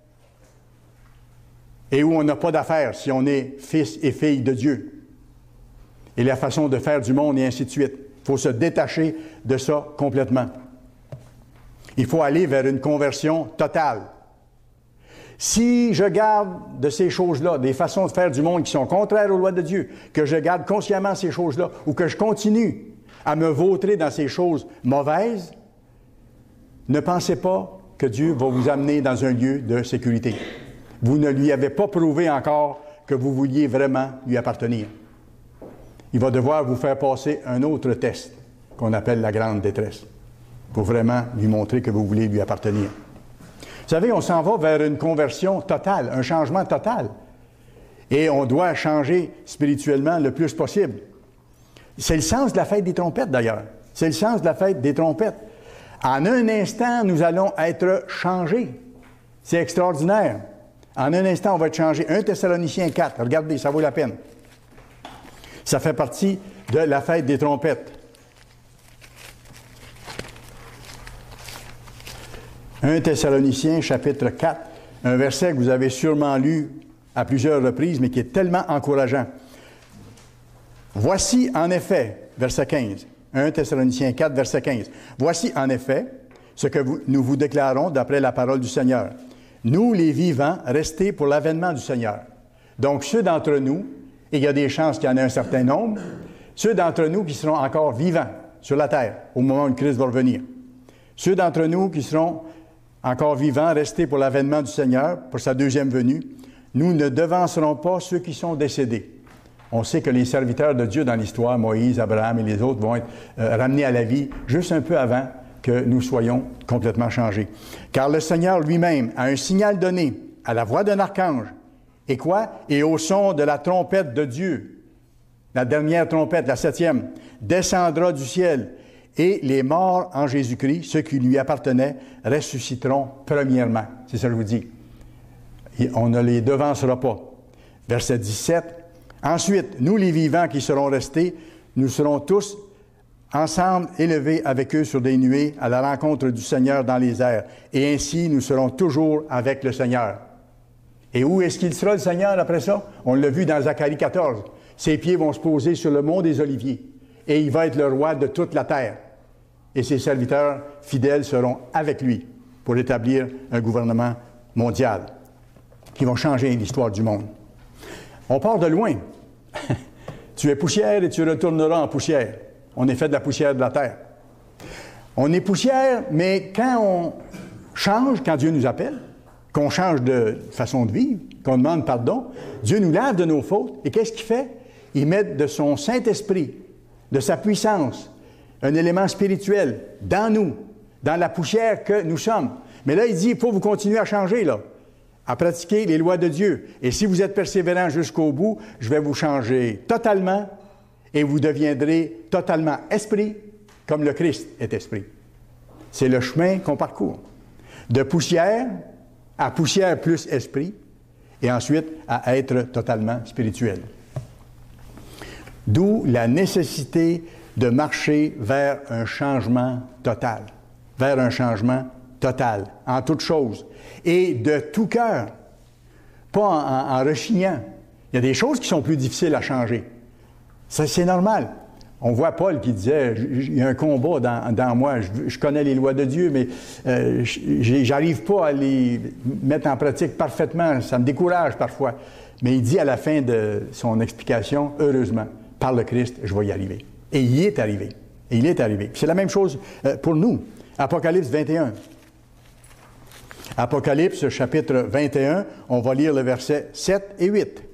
Speaker 1: et où on n'a pas d'affaires si on est fils et fille de Dieu, et la façon de faire du monde, et ainsi de suite. Il faut se détacher de ça complètement. Il faut aller vers une conversion totale. Si je garde de ces choses-là, des façons de faire du monde qui sont contraires aux lois de Dieu, que je garde consciemment ces choses-là, ou que je continue à me vautrer dans ces choses mauvaises, ne pensez pas que Dieu va vous amener dans un lieu de sécurité. Vous ne lui avez pas prouvé encore que vous vouliez vraiment lui appartenir. Il va devoir vous faire passer un autre test, qu'on appelle la grande détresse, pour vraiment lui montrer que vous voulez lui appartenir. Vous savez, on s'en va vers une conversion totale, un changement total. Et on doit changer spirituellement le plus possible. C'est le sens de la fête des trompettes, d'ailleurs. C'est le sens de la fête des trompettes. En un instant, nous allons être changés. C'est extraordinaire. En un instant, on va être changés. un Thessaloniciens quatre, regardez, ça vaut la peine. Ça fait partie de la fête des trompettes. un Thessaloniciens, chapitre quatre, un verset que vous avez sûrement lu à plusieurs reprises, mais qui est tellement encourageant. Voici en effet, verset quinze, un Thessaloniciens quatre, verset quinze. Voici en effet ce que vous, nous vous déclarons d'après la parole du Seigneur. Nous, les vivants, restés pour l'avènement du Seigneur. Donc, ceux d'entre nous, et il y a des chances qu'il y en ait un certain nombre, ceux d'entre nous qui seront encore vivants sur la terre au moment où le Christ va revenir. Ceux d'entre nous qui seront encore vivants, restés pour l'avènement du Seigneur, pour sa deuxième venue, nous ne devancerons pas ceux qui sont décédés. On sait que les serviteurs de Dieu dans l'histoire, Moïse, Abraham et les autres, vont être euh, ramenés à la vie juste un peu avant que nous soyons complètement changés. Car le Seigneur lui-même a un signal donné à la voix d'un archange. Et quoi? Et au son de la trompette de Dieu, la dernière trompette, la septième, descendra du ciel. Et les morts en Jésus-Christ, ceux qui lui appartenaient, ressusciteront premièrement. C'est ça que je vous dis. Et on ne les devancera pas. Verset dix-sept. Ensuite, nous les vivants qui serons restés, nous serons tous ensemble élevés avec eux sur des nuées à la rencontre du Seigneur dans les airs. Et ainsi, nous serons toujours avec le Seigneur. Et où est-ce qu'il sera, le Seigneur, après ça? On l'a vu dans Zacharie quatorze. Ses pieds vont se poser sur le mont des Oliviers. Et il va être le roi de toute la terre. Et ses serviteurs fidèles seront avec lui pour établir un gouvernement mondial qui va changer l'histoire du monde. On part de loin. Tu es poussière et tu retourneras en poussière. On est fait de la poussière de la terre. On est poussière, mais quand on change, quand Dieu nous appelle, qu'on change de façon de vivre, qu'on demande pardon, Dieu nous lave de nos fautes. Et qu'est-ce qu'il fait? Il met de son Saint-Esprit, de sa puissance, un élément spirituel dans nous, dans la poussière que nous sommes. Mais là, il dit, il faut vous continuer à changer, là, à pratiquer les lois de Dieu. Et si vous êtes persévérant jusqu'au bout, je vais vous changer totalement et vous deviendrez totalement esprit, comme le Christ est esprit. C'est le chemin qu'on parcourt. De poussière à poussière plus esprit, et ensuite à être totalement spirituel. D'où la nécessité de marcher vers un changement total. Vers un changement total, en toutes choses. Et de tout cœur, pas en, en, en rechignant. Il y a des choses qui sont plus difficiles à changer. Ça, c'est normal. On voit Paul qui disait, il y a un combat dans, dans moi, je, je connais les lois de Dieu, mais euh, j'arrive pas à les mettre en pratique parfaitement, ça me décourage parfois. Mais il dit à la fin de son explication, heureusement, par le Christ, je vais y arriver. Et il y est arrivé. Et il est arrivé. C'est la même chose euh, pour nous. Apocalypse vingt et un. Apocalypse, chapitre vingt et un, on va lire le verset sept et huit.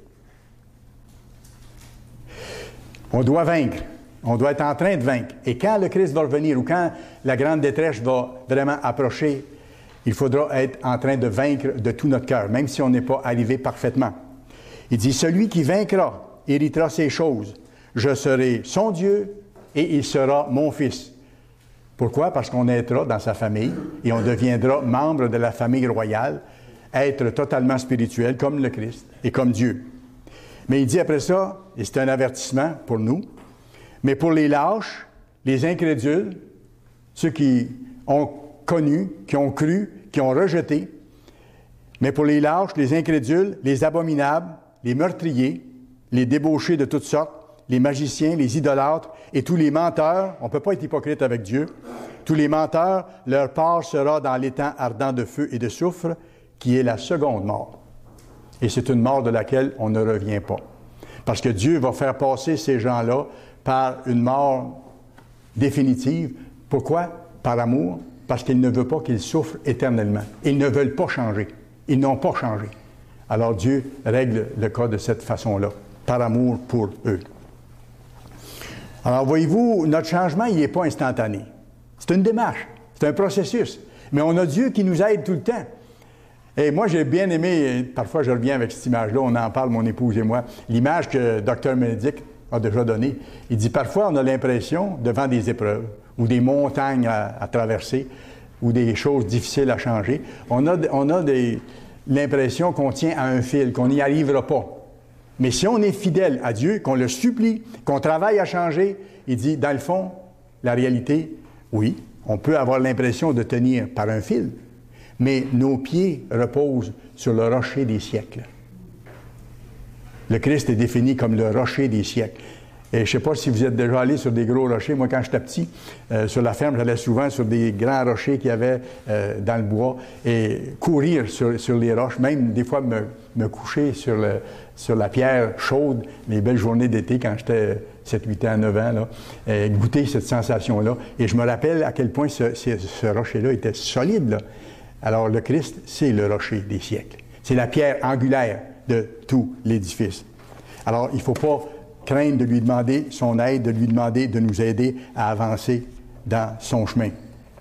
Speaker 1: On doit vaincre. On doit être en train de vaincre. Et quand le Christ va revenir ou quand la grande détresse va vraiment approcher, il faudra être en train de vaincre de tout notre cœur, même si on n'est pas arrivé parfaitement. Il dit, celui qui vaincra héritera ces choses. Je serai son Dieu et il sera mon fils. Pourquoi? Parce qu'on naîtra dans sa famille et on deviendra membre de la famille royale, être totalement spirituel comme le Christ et comme Dieu. Mais il dit après ça, et c'est un avertissement pour nous, mais pour les lâches, les incrédules, ceux qui ont connu, qui ont cru, qui ont rejeté, mais pour les lâches, les incrédules, les abominables, les meurtriers, les débauchés de toutes sortes, les magiciens, les idolâtres et tous les menteurs, on ne peut pas être hypocrite avec Dieu, tous les menteurs, leur part sera dans l'étang ardent de feu et de soufre, qui est la seconde mort. Et c'est une mort de laquelle on ne revient pas. Parce que Dieu va faire passer ces gens-là par une mort définitive. Pourquoi? Par amour. Parce qu'il ne veut pas qu'ils souffrent éternellement. Ils ne veulent pas changer. Ils n'ont pas changé. Alors Dieu règle le cas de cette façon-là, par amour pour eux. Alors voyez-vous, notre changement, il n'est pas instantané. C'est une démarche, c'est un processus. Mais on a Dieu qui nous aide tout le temps. Et moi, j'ai bien aimé, parfois je reviens avec cette image-là, on en parle, mon épouse et moi, l'image que Dr Ménédic a déjà donnée. Il dit, parfois, on a l'impression, devant des épreuves, ou des montagnes à, à traverser, ou des choses difficiles à changer, on a, on a des, l'impression qu'on tient à un fil, qu'on n'y arrivera pas. Mais si on est fidèle à Dieu, qu'on le supplie, qu'on travaille à changer, il dit, dans le fond, la réalité, oui, on peut avoir l'impression de tenir par un fil, mais nos pieds reposent sur le rocher des siècles. Le Christ est défini comme le rocher des siècles. Et je ne sais pas si vous êtes déjà allé sur des gros rochers. Moi, quand j'étais petit, euh, sur la ferme, j'allais souvent sur des grands rochers qu'il y avait euh, dans le bois et courir sur, sur les roches, même des fois me, me coucher sur, le, sur la pierre chaude, les belles journées d'été quand j'étais sept, huit ans, neuf ans, là, et goûter cette sensation-là. Et je me rappelle à quel point ce, ce, ce rocher-là était solide, là. Alors, le Christ, c'est le rocher des siècles. C'est la pierre angulaire de tout l'édifice. Alors, il ne faut pas craindre de lui demander son aide, de lui demander de nous aider à avancer dans son chemin.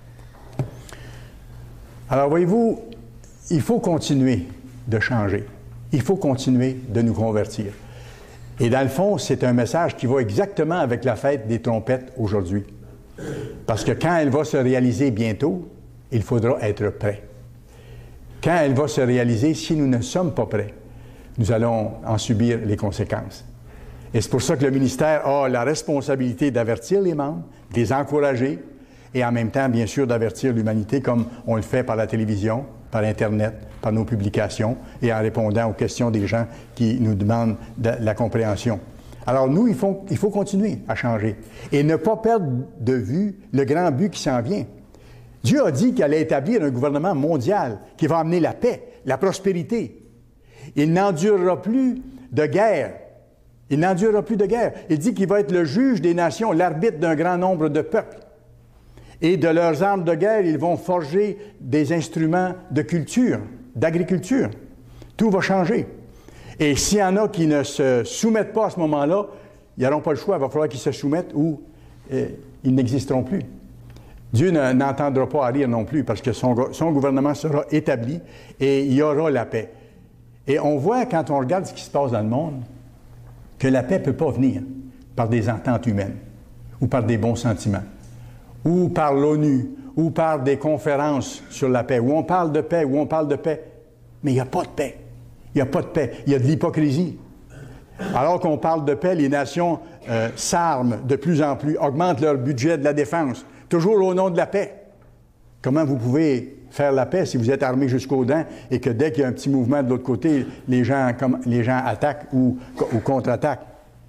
Speaker 1: Alors, voyez-vous, il faut continuer de changer. Il faut continuer de nous convertir. Et dans le fond, c'est un message qui va exactement avec la fête des trompettes aujourd'hui. Parce que quand elle va se réaliser bientôt, il faudra être prêt. Quand elle va se réaliser, si nous ne sommes pas prêts, nous allons en subir les conséquences. Et c'est pour ça que le ministère a la responsabilité d'avertir les membres, de les encourager, et en même temps, bien sûr, d'avertir l'humanité comme on le fait par la télévision, par Internet, par nos publications, et en répondant aux questions des gens qui nous demandent de la compréhension. Alors nous, il faut, il faut continuer à changer et ne pas perdre de vue le grand but qui s'en vient. Dieu a dit qu'il allait établir un gouvernement mondial qui va amener la paix, la prospérité. Il n'endurera plus de guerre. Il n'endurera plus de guerre. Il dit qu'il va être le juge des nations, l'arbitre d'un grand nombre de peuples. Et de leurs armes de guerre, ils vont forger des instruments de culture, d'agriculture. Tout va changer. Et s'il y en a qui ne se soumettent pas à ce moment-là, ils n'auront pas le choix. Il va falloir qu'ils se soumettent ou euh, ils n'existeront plus. Dieu ne, n'entendra pas à rire non plus parce que son, son gouvernement sera établi et il y aura la paix. Et on voit, quand on regarde ce qui se passe dans le monde, que la paix ne peut pas venir par des ententes humaines ou par des bons sentiments ou par l'ONU ou par des conférences sur la paix, où on parle de paix, où on parle de paix. Mais il n'y a pas de paix. Il n'y a pas de paix. Il y a de l'hypocrisie. Alors qu'on parle de paix, les nations euh, s'arment de plus en plus, augmentent leur budget de la défense, toujours au nom de la paix. Comment vous pouvez faire la paix si vous êtes armé jusqu'aux dents et que dès qu'il y a un petit mouvement de l'autre côté, les gens, comme, les gens attaquent ou, ou contre-attaquent?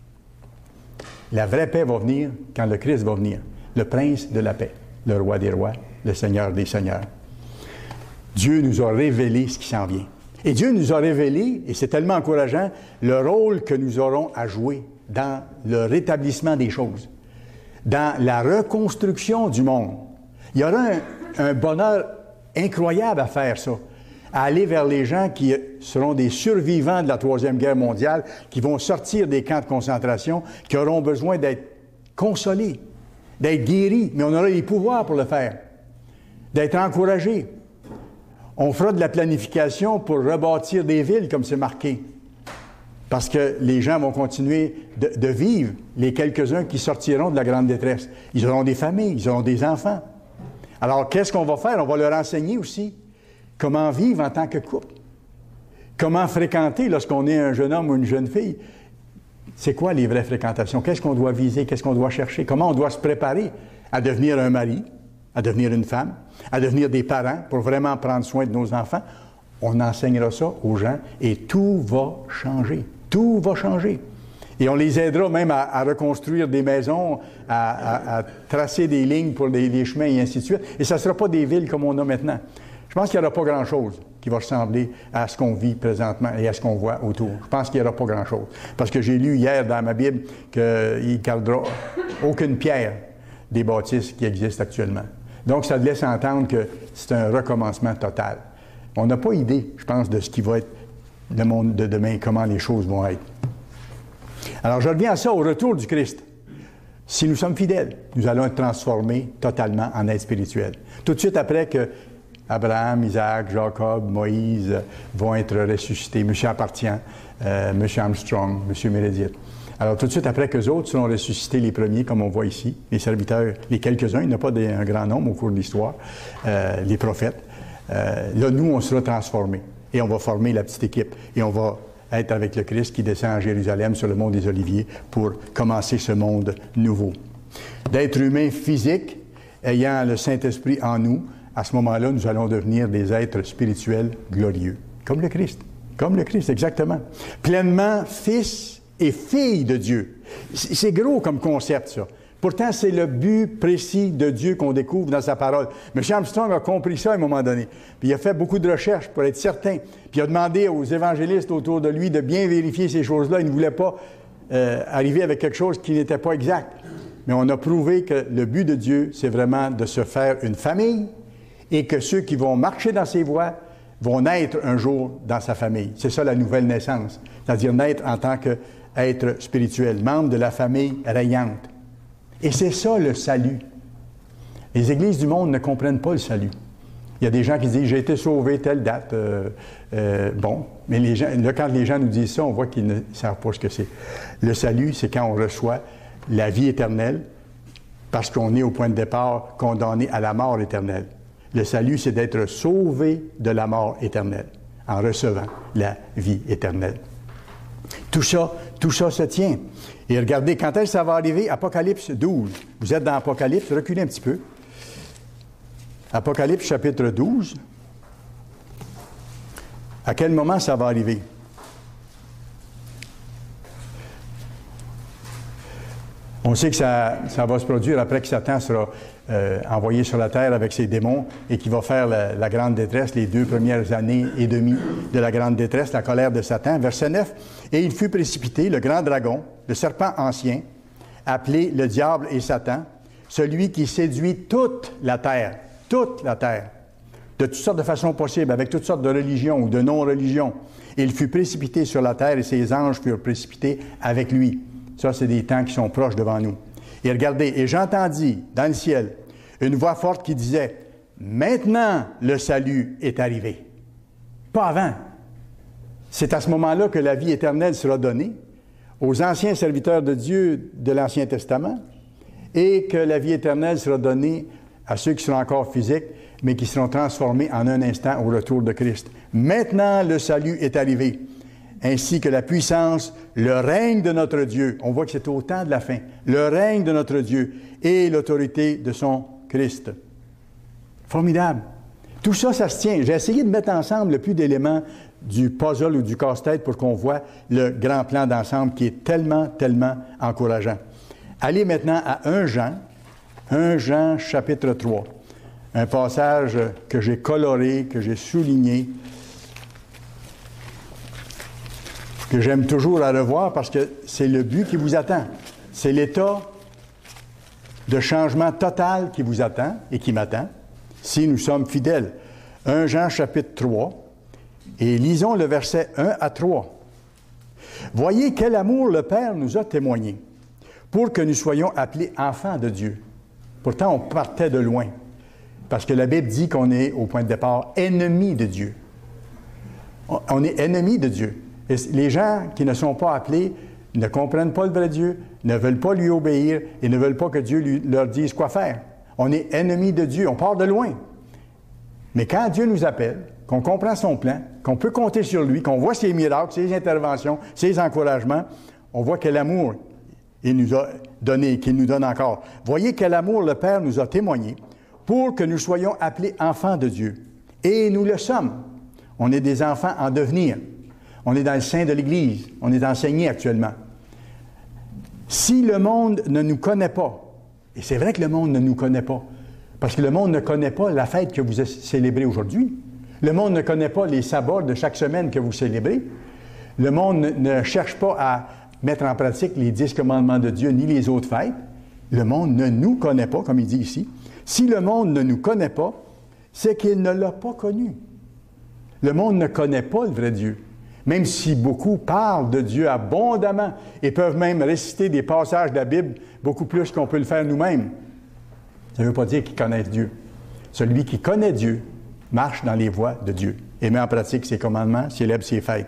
Speaker 1: La vraie paix va venir quand le Christ va venir, le prince de la paix, le roi des rois, le seigneur des seigneurs. Dieu nous a révélé ce qui s'en vient. Et Dieu nous a révélé, et c'est tellement encourageant, le rôle que nous aurons à jouer dans le rétablissement des choses, dans la reconstruction du monde. Il y aura un, un bonheur incroyable à faire ça, à aller vers les gens qui seront des survivants de la Troisième Guerre mondiale, qui vont sortir des camps de concentration, qui auront besoin d'être consolés, d'être guéris, mais on aura les pouvoirs pour le faire, d'être encouragés. On fera de la planification pour rebâtir des villes, comme c'est marqué. Parce que les gens vont continuer de, de vivre, les quelques-uns qui sortiront de la grande détresse. Ils auront des familles, ils auront des enfants. Alors, qu'est-ce qu'on va faire? On va leur enseigner aussi comment vivre en tant que couple. Comment fréquenter lorsqu'on est un jeune homme ou une jeune fille. C'est quoi les vraies fréquentations? Qu'est-ce qu'on doit viser? Qu'est-ce qu'on doit chercher? Comment on doit se préparer à devenir un mari, à devenir une femme, à devenir des parents pour vraiment prendre soin de nos enfants? On enseignera ça aux gens et tout va changer. Tout va changer. Et on les aidera même à, à reconstruire des maisons, à, à, à tracer des lignes pour les, les chemins et ainsi de suite. Et ça ne sera pas des villes comme on a maintenant. Je pense qu'il n'y aura pas grand-chose qui va ressembler à ce qu'on vit présentement et à ce qu'on voit autour. Je pense qu'il n'y aura pas grand-chose. Parce que j'ai lu hier dans ma Bible qu'il ne gardera aucune pierre des bâtisses qui existent actuellement. Donc, ça laisse entendre que c'est un recommencement total. On n'a pas idée, je pense, de ce qui va être le monde de demain, comment les choses vont être. Alors, je reviens à ça, au retour du Christ. Si nous sommes fidèles, nous allons être transformés totalement en êtres spirituels. Tout de suite après que Abraham, Isaac, Jacob, Moïse vont être ressuscités, M. Appartient, euh, M. Armstrong, M. Meredith. Alors, tout de suite après qu'eux autres seront ressuscités les premiers, comme on voit ici, les serviteurs, les quelques-uns, il n'y en a pas un grand nombre au cours de l'histoire, euh, les prophètes. Euh, là, nous, on sera transformés et on va former la petite équipe et on va être avec le Christ qui descend à Jérusalem sur le mont des Oliviers pour commencer ce monde nouveau. D'être humains physiques, ayant le Saint-Esprit en nous, à ce moment-là, nous allons devenir des êtres spirituels glorieux, comme le Christ. Comme le Christ, exactement. Pleinement fils et fille de Dieu. C'est gros comme concept, ça. Pourtant, c'est le but précis de Dieu qu'on découvre dans sa parole. M. Armstrong a compris ça à un moment donné. Puis il a fait beaucoup de recherches pour être certain. Puis il a demandé aux évangélistes autour de lui de bien vérifier ces choses-là. Il ne voulait pas euh, arriver avec quelque chose qui n'était pas exact. Mais on a prouvé que le but de Dieu, c'est vraiment de se faire une famille et que ceux qui vont marcher dans ses voies vont naître un jour dans sa famille. C'est ça la nouvelle naissance, c'est-à-dire naître en tant que être spirituel, membre de la famille rayante. Et c'est ça le salut. Les églises du monde ne comprennent pas le salut. Il y a des gens qui disent « j'ai été sauvé telle date euh, ». Euh, bon, mais les gens, là, quand les gens nous disent ça, on voit qu'ils ne savent pas ce que c'est. Le salut, c'est quand on reçoit la vie éternelle parce qu'on est au point de départ condamné à la mort éternelle. Le salut, c'est d'être sauvé de la mort éternelle en recevant la vie éternelle. Tout ça, tout ça se tient. Et regardez, quand est-ce que ça va arriver? Apocalypse douze. Vous êtes dans Apocalypse, reculez un petit peu. Apocalypse chapitre douze. À quel moment ça va arriver? On sait que ça, ça va se produire après que Satan sera euh, envoyé sur la terre avec ses démons et qu'il va faire la, la grande détresse, les deux premières années et demie de la grande détresse, la colère de Satan. Verset neuf. « Et il fut précipité, le grand dragon, le serpent ancien, appelé le diable et Satan, celui qui séduit toute la terre. » Toute la terre, de toutes sortes de façons possibles, avec toutes sortes de religions ou de non-religions. Et il fut précipité sur la terre et ses anges furent précipités avec lui. Ça, c'est des temps qui sont proches devant nous. Et regardez, et j'entendis dans le ciel une voix forte qui disait « Maintenant le salut est arrivé. » Pas avant. C'est à ce moment-là que la vie éternelle sera donnée aux anciens serviteurs de Dieu de l'Ancien Testament et que la vie éternelle sera donnée à ceux qui seront encore physiques, mais qui seront transformés en un instant au retour de Christ. Maintenant, le salut est arrivé, ainsi que la puissance, le règne de notre Dieu. On voit que c'est au temps de la fin. Le règne de notre Dieu et l'autorité de son Christ. Formidable. Tout ça, ça se tient. J'ai essayé de mettre ensemble le plus d'éléments du puzzle ou du casse-tête pour qu'on voit le grand plan d'ensemble qui est tellement, tellement encourageant. Allez maintenant à premier Jean, premier Jean chapitre trois, un passage que j'ai coloré, que j'ai souligné, que j'aime toujours à revoir parce que c'est le but qui vous attend. C'est l'état de changement total qui vous attend et qui m'attend si nous sommes fidèles. premier Jean chapitre trois, et lisons le verset un à trois. « Voyez quel amour le Père nous a témoigné pour que nous soyons appelés enfants de Dieu. » Pourtant, on partait de loin, parce que la Bible dit qu'on est, au point de départ, ennemis de Dieu. On est ennemis de Dieu. Et les gens qui ne sont pas appelés ne comprennent pas le vrai Dieu, ne veulent pas lui obéir et ne veulent pas que Dieu lui, leur dise quoi faire. On est ennemis de Dieu, on part de loin. Mais quand Dieu nous appelle, qu'on comprend son plan, qu'on peut compter sur lui, qu'on voit ses miracles, ses interventions, ses encouragements, on voit quel amour il nous a donné, qu'il nous donne encore. Voyez quel amour le Père nous a témoigné pour que nous soyons appelés enfants de Dieu. Et nous le sommes. On est des enfants en devenir. On est dans le sein de l'Église. On est enseigné actuellement. Si le monde ne nous connaît pas, et c'est vrai que le monde ne nous connaît pas, parce que le monde ne connaît pas la fête que vous célébrez aujourd'hui. Le monde ne connaît pas les sabbats de chaque semaine que vous célébrez. Le monde ne, ne cherche pas à mettre en pratique les dix commandements de Dieu ni les autres fêtes. Le monde ne nous connaît pas, comme il dit ici. Si le monde ne nous connaît pas, c'est qu'il ne l'a pas connu. Le monde ne connaît pas le vrai Dieu. Même si beaucoup parlent de Dieu abondamment et peuvent même réciter des passages de la Bible beaucoup plus qu'on peut le faire nous-mêmes. Ça ne veut pas dire qu'ils connaissent Dieu. Celui qui connaît Dieu marche dans les voies de Dieu et met en pratique ses commandements, célèbre ses fêtes.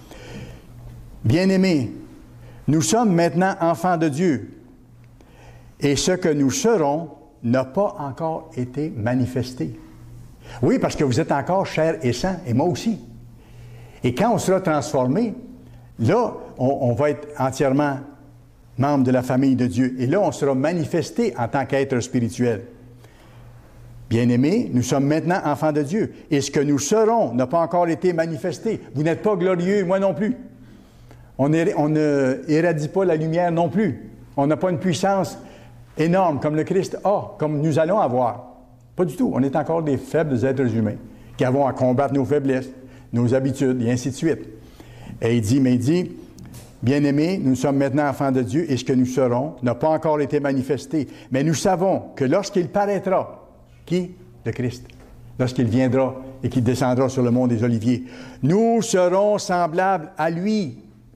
Speaker 1: Bien-aimés, nous sommes maintenant enfants de Dieu et ce que nous serons n'a pas encore été manifesté. Oui, parce que vous êtes encore chair et sang, et moi aussi. Et quand on sera transformé, là, on, on va être entièrement membre de la famille de Dieu. Et là, on sera manifesté en tant qu'être spirituel. Bien-aimés, nous sommes maintenant enfants de Dieu. Et ce que nous serons n'a pas encore été manifesté. Vous n'êtes pas glorieux, moi non plus. On, est, on ne irradie pas la lumière non plus. On n'a pas une puissance énorme comme le Christ a, comme nous allons avoir. Pas du tout. On est encore des faibles êtres humains qui avons à combattre nos faiblesses, nos habitudes, et ainsi de suite. Et il dit, mais il dit, bien-aimés, nous sommes maintenant enfants de Dieu et ce que nous serons n'a pas encore été manifesté. Mais nous savons que lorsqu'il paraîtra, qui? Le Christ. Lorsqu'il viendra et qu'il descendra sur le mont des Oliviers, nous serons semblables à lui.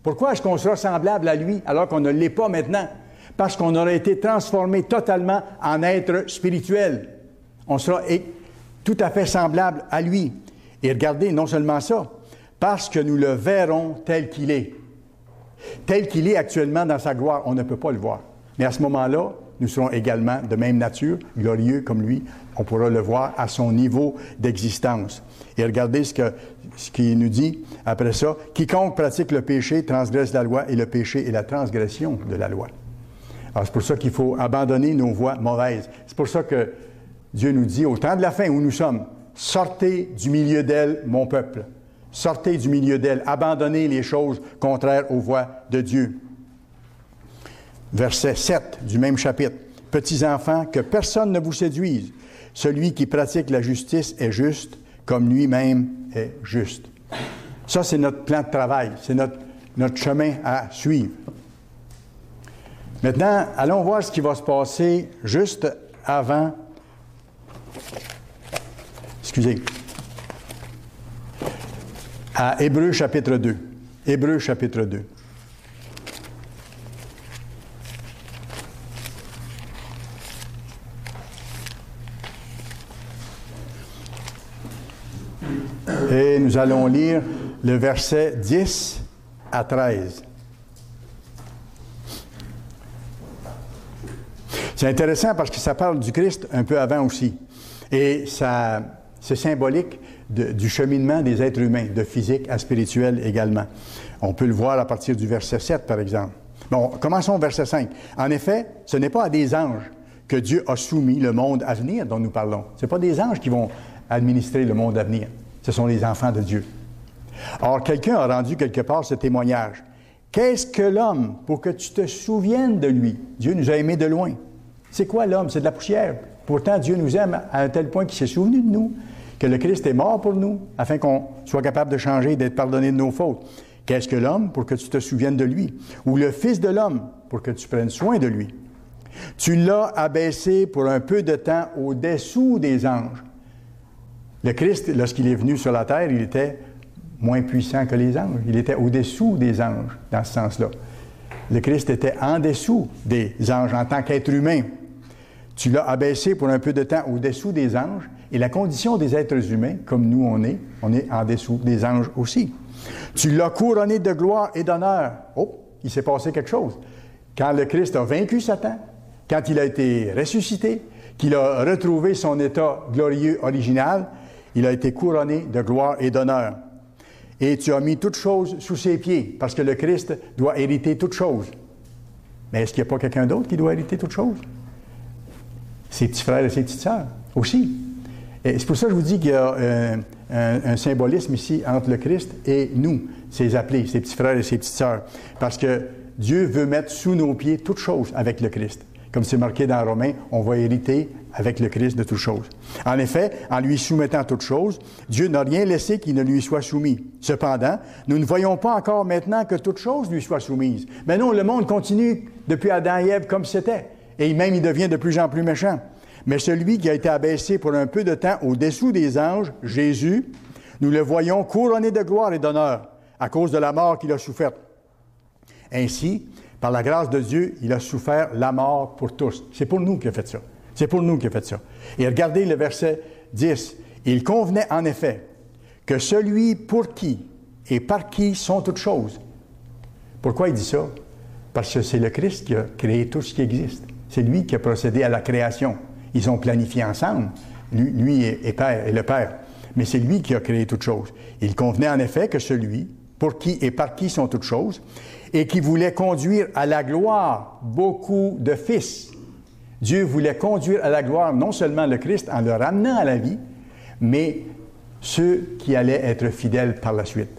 Speaker 1: Pourquoi est-ce qu'on sera semblable à lui alors qu'on ne l'est pas maintenant? Parce qu'on aura été transformé totalement en être spirituel. On sera tout à fait semblable à lui. Et regardez, non seulement ça, parce que nous le verrons tel qu'il est. Tel qu'il est actuellement dans sa gloire, on ne peut pas le voir. Mais à ce moment-là, nous serons également de même nature, glorieux comme lui. On pourra le voir à son niveau d'existence. Et regardez ce que, ce qu'il nous dit après ça. Quiconque pratique le péché transgresse la loi, et le péché est la transgression de la loi. Alors, c'est pour ça qu'il faut abandonner nos voies mauvaises. C'est pour ça que Dieu nous dit, au temps de la fin où nous sommes, sortez du milieu d'elle, mon peuple. Sortez du milieu d'elle. Abandonnez les choses contraires aux voies de Dieu. Verset sept du même chapitre. Petits enfants, que personne ne vous séduise. Celui qui pratique la justice est juste, comme lui-même est juste. Ça, c'est notre plan de travail. C'est notre, notre chemin à suivre. Maintenant, allons voir ce qui va se passer juste avant. Excusez. À Hébreux chapitre deux. Hébreux chapitre deux. Et nous allons lire le verset dix à treize. C'est intéressant parce que ça parle du Christ un peu avant aussi. Et ça, c'est symbolique de, du cheminement des êtres humains, de physique à spirituel également. On peut le voir à partir du verset sept, par exemple. Bon, commençons au verset cinq. En effet, ce n'est pas à des anges que Dieu a soumis le monde à venir dont nous parlons. Ce n'est pas des anges qui vont administrer le monde à venir. Ce sont les enfants de Dieu. Or, quelqu'un a rendu quelque part ce témoignage. Qu'est-ce que l'homme pour que tu te souviennes de lui? Dieu nous a aimés de loin. C'est quoi l'homme? C'est de la poussière. Pourtant, Dieu nous aime à un tel point qu'il s'est souvenu de nous, que le Christ est mort pour nous, afin qu'on soit capable de changer et d'être pardonné de nos fautes. Qu'est-ce que l'homme pour que tu te souviennes de lui? Ou le Fils de l'homme pour que tu prennes soin de lui? Tu l'as abaissé pour un peu de temps au-dessous des anges. Le Christ, lorsqu'il est venu sur la terre, il était moins puissant que les anges. Il était au-dessous des anges, dans ce sens-là. Le Christ était en dessous des anges en tant qu'être humain. Tu l'as abaissé pour un peu de temps au-dessous des anges, et la condition des êtres humains, comme nous on est, on est en dessous des anges aussi. Tu l'as couronné de gloire et d'honneur. Oh, il s'est passé quelque chose. Quand le Christ a vaincu Satan, quand il a été ressuscité, qu'il a retrouvé son état glorieux original, il a été couronné de gloire et d'honneur. Et tu as mis toutes choses sous ses pieds, parce que le Christ doit hériter toutes choses. Mais est-ce qu'il n'y a pas quelqu'un d'autre qui doit hériter toutes choses? Ses petits frères et ses petites sœurs aussi. Et c'est pour ça que je vous dis qu'il y a euh, un, un symbolisme ici entre le Christ et nous, ses appelés, ses petits frères et ses petites sœurs. Parce que Dieu veut mettre sous nos pieds toutes choses avec le Christ. Comme c'est marqué dans Romains, on va hériter avec le Christ de toutes choses. En effet, en lui soumettant toutes choses, Dieu n'a rien laissé qui ne lui soit soumis. Cependant, nous ne voyons pas encore maintenant que toutes choses lui soient soumises. Mais non, le monde continue depuis Adam et Ève comme c'était. Et même, il devient de plus en plus méchant. Mais celui qui a été abaissé pour un peu de temps au-dessous des anges, Jésus, nous le voyons couronné de gloire et d'honneur à cause de la mort qu'il a soufferte. Ainsi, par la grâce de Dieu, il a souffert la mort pour tous. C'est pour nous qu'il a fait ça. C'est pour nous qu'il a fait ça. Et regardez le verset dix. Il convenait en effet que celui pour qui et par qui sont toutes choses. Pourquoi il dit ça? Parce que c'est le Christ qui a créé tout ce qui existe. C'est lui qui a procédé à la création. Ils ont planifié ensemble. Lui, lui est, est Père, est le Père. Mais c'est lui qui a créé toutes choses. Il convenait en effet que celui pour qui et par qui sont toutes choses, et qui voulait conduire à la gloire beaucoup de fils. Dieu voulait conduire à la gloire non seulement le Christ en le ramenant à la vie, mais ceux qui allaient être fidèles par la suite.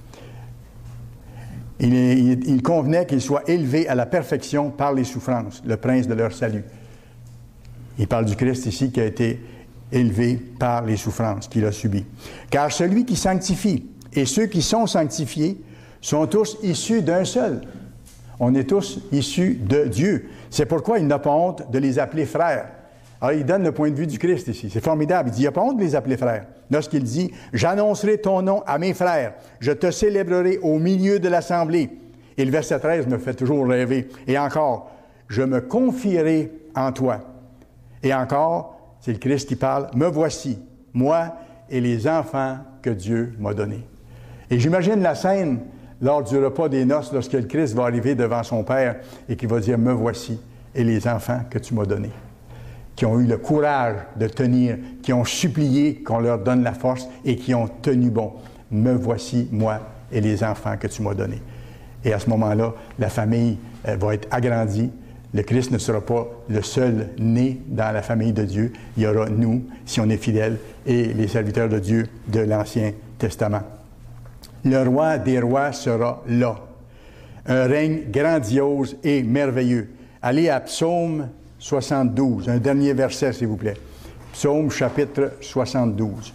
Speaker 1: Il, il, il convenait qu'ils soient élevés à la perfection par les souffrances, le prince de leur salut. Il parle du Christ ici qui a été élevé par les souffrances qu'il a subies. Car celui qui sanctifie et ceux qui sont sanctifiés sont tous issus d'un seul. On est tous issus de Dieu. C'est pourquoi il n'a pas honte de les appeler frères. Alors, il donne le point de vue du Christ ici. C'est formidable. Il dit, il n'a pas honte de les appeler frères. Lorsqu'il dit, « J'annoncerai ton nom à mes frères. Je te célébrerai au milieu de l'assemblée. » Et le verset treize me fait toujours rêver. Et encore, je me confierai en toi. Et encore, c'est le Christ qui parle, me voici, moi et les enfants que Dieu m'a donnés. Et j'imagine la scène lors du repas des noces, lorsque le Christ va arriver devant son Père et qu'il va dire, me voici et les enfants que tu m'as donnés, qui ont eu le courage de tenir, qui ont supplié qu'on leur donne la force et qui ont tenu bon. Me voici, moi et les enfants que tu m'as donnés. Et à ce moment-là, la famille euh, va être agrandie. Le Christ ne sera pas le seul né dans la famille de Dieu. Il y aura nous, si on est fidèles, et les serviteurs de Dieu de l'Ancien Testament. Le roi des rois sera là. Un règne grandiose et merveilleux. Allez à Psaume soixante-douze, un dernier verset, s'il vous plaît. Psaume chapitre soixante-douze.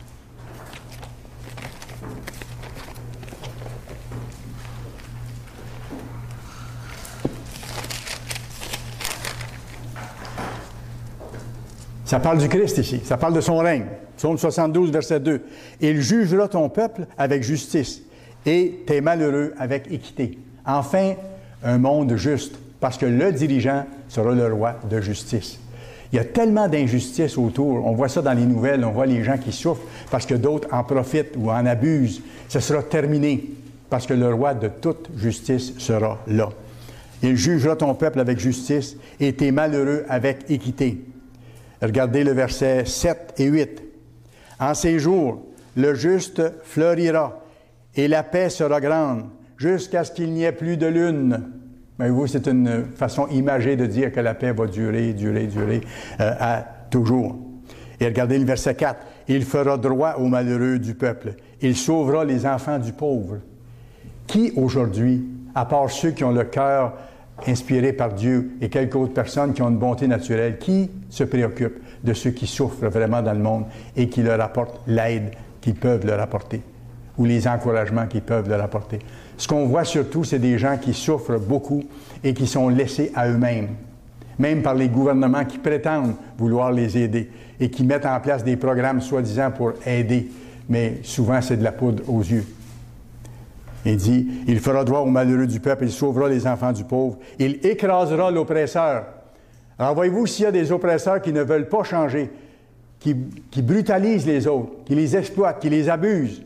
Speaker 1: Ça parle du Christ ici, ça parle de son règne. Psaume soixante-douze, verset deux. « Il jugera ton peuple avec justice et tes malheureux avec équité. Enfin, un monde juste, parce que le dirigeant sera le roi de justice. » Il y a tellement d'injustice autour. On voit ça dans les nouvelles, on voit les gens qui souffrent parce que d'autres en profitent ou en abusent. Ce sera terminé parce que le roi de toute justice sera là. « Il jugera ton peuple avec justice et tes malheureux avec équité. » Regardez le verset sept et huit. « En ces jours, le juste fleurira et la paix sera grande jusqu'à ce qu'il n'y ait plus de lune. » Mais vous, c'est une façon imagée de dire que la paix va durer, durer, durer euh, à toujours. Et regardez le verset quatre. « Il fera droit aux malheureux du peuple. Il sauvera les enfants du pauvre. » Qui aujourd'hui, à part ceux qui ont le cœur inspiré par Dieu et quelques autres personnes qui ont une bonté naturelle, qui se préoccupent de ceux qui souffrent vraiment dans le monde et qui leur apportent l'aide qu'ils peuvent leur apporter ou les encouragements qu'ils peuvent leur apporter? Ce qu'on voit surtout, c'est des gens qui souffrent beaucoup et qui sont laissés à eux-mêmes, même par les gouvernements qui prétendent vouloir les aider et qui mettent en place des programmes soi-disant pour aider, mais souvent c'est de la poudre aux yeux. Il dit, « Il fera droit aux malheureux du peuple, il sauvera les enfants du pauvre, il écrasera l'oppresseur. » Alors voyez-vous, s'il y a des oppresseurs qui ne veulent pas changer, qui, qui brutalisent les autres, qui les exploitent, qui les abusent,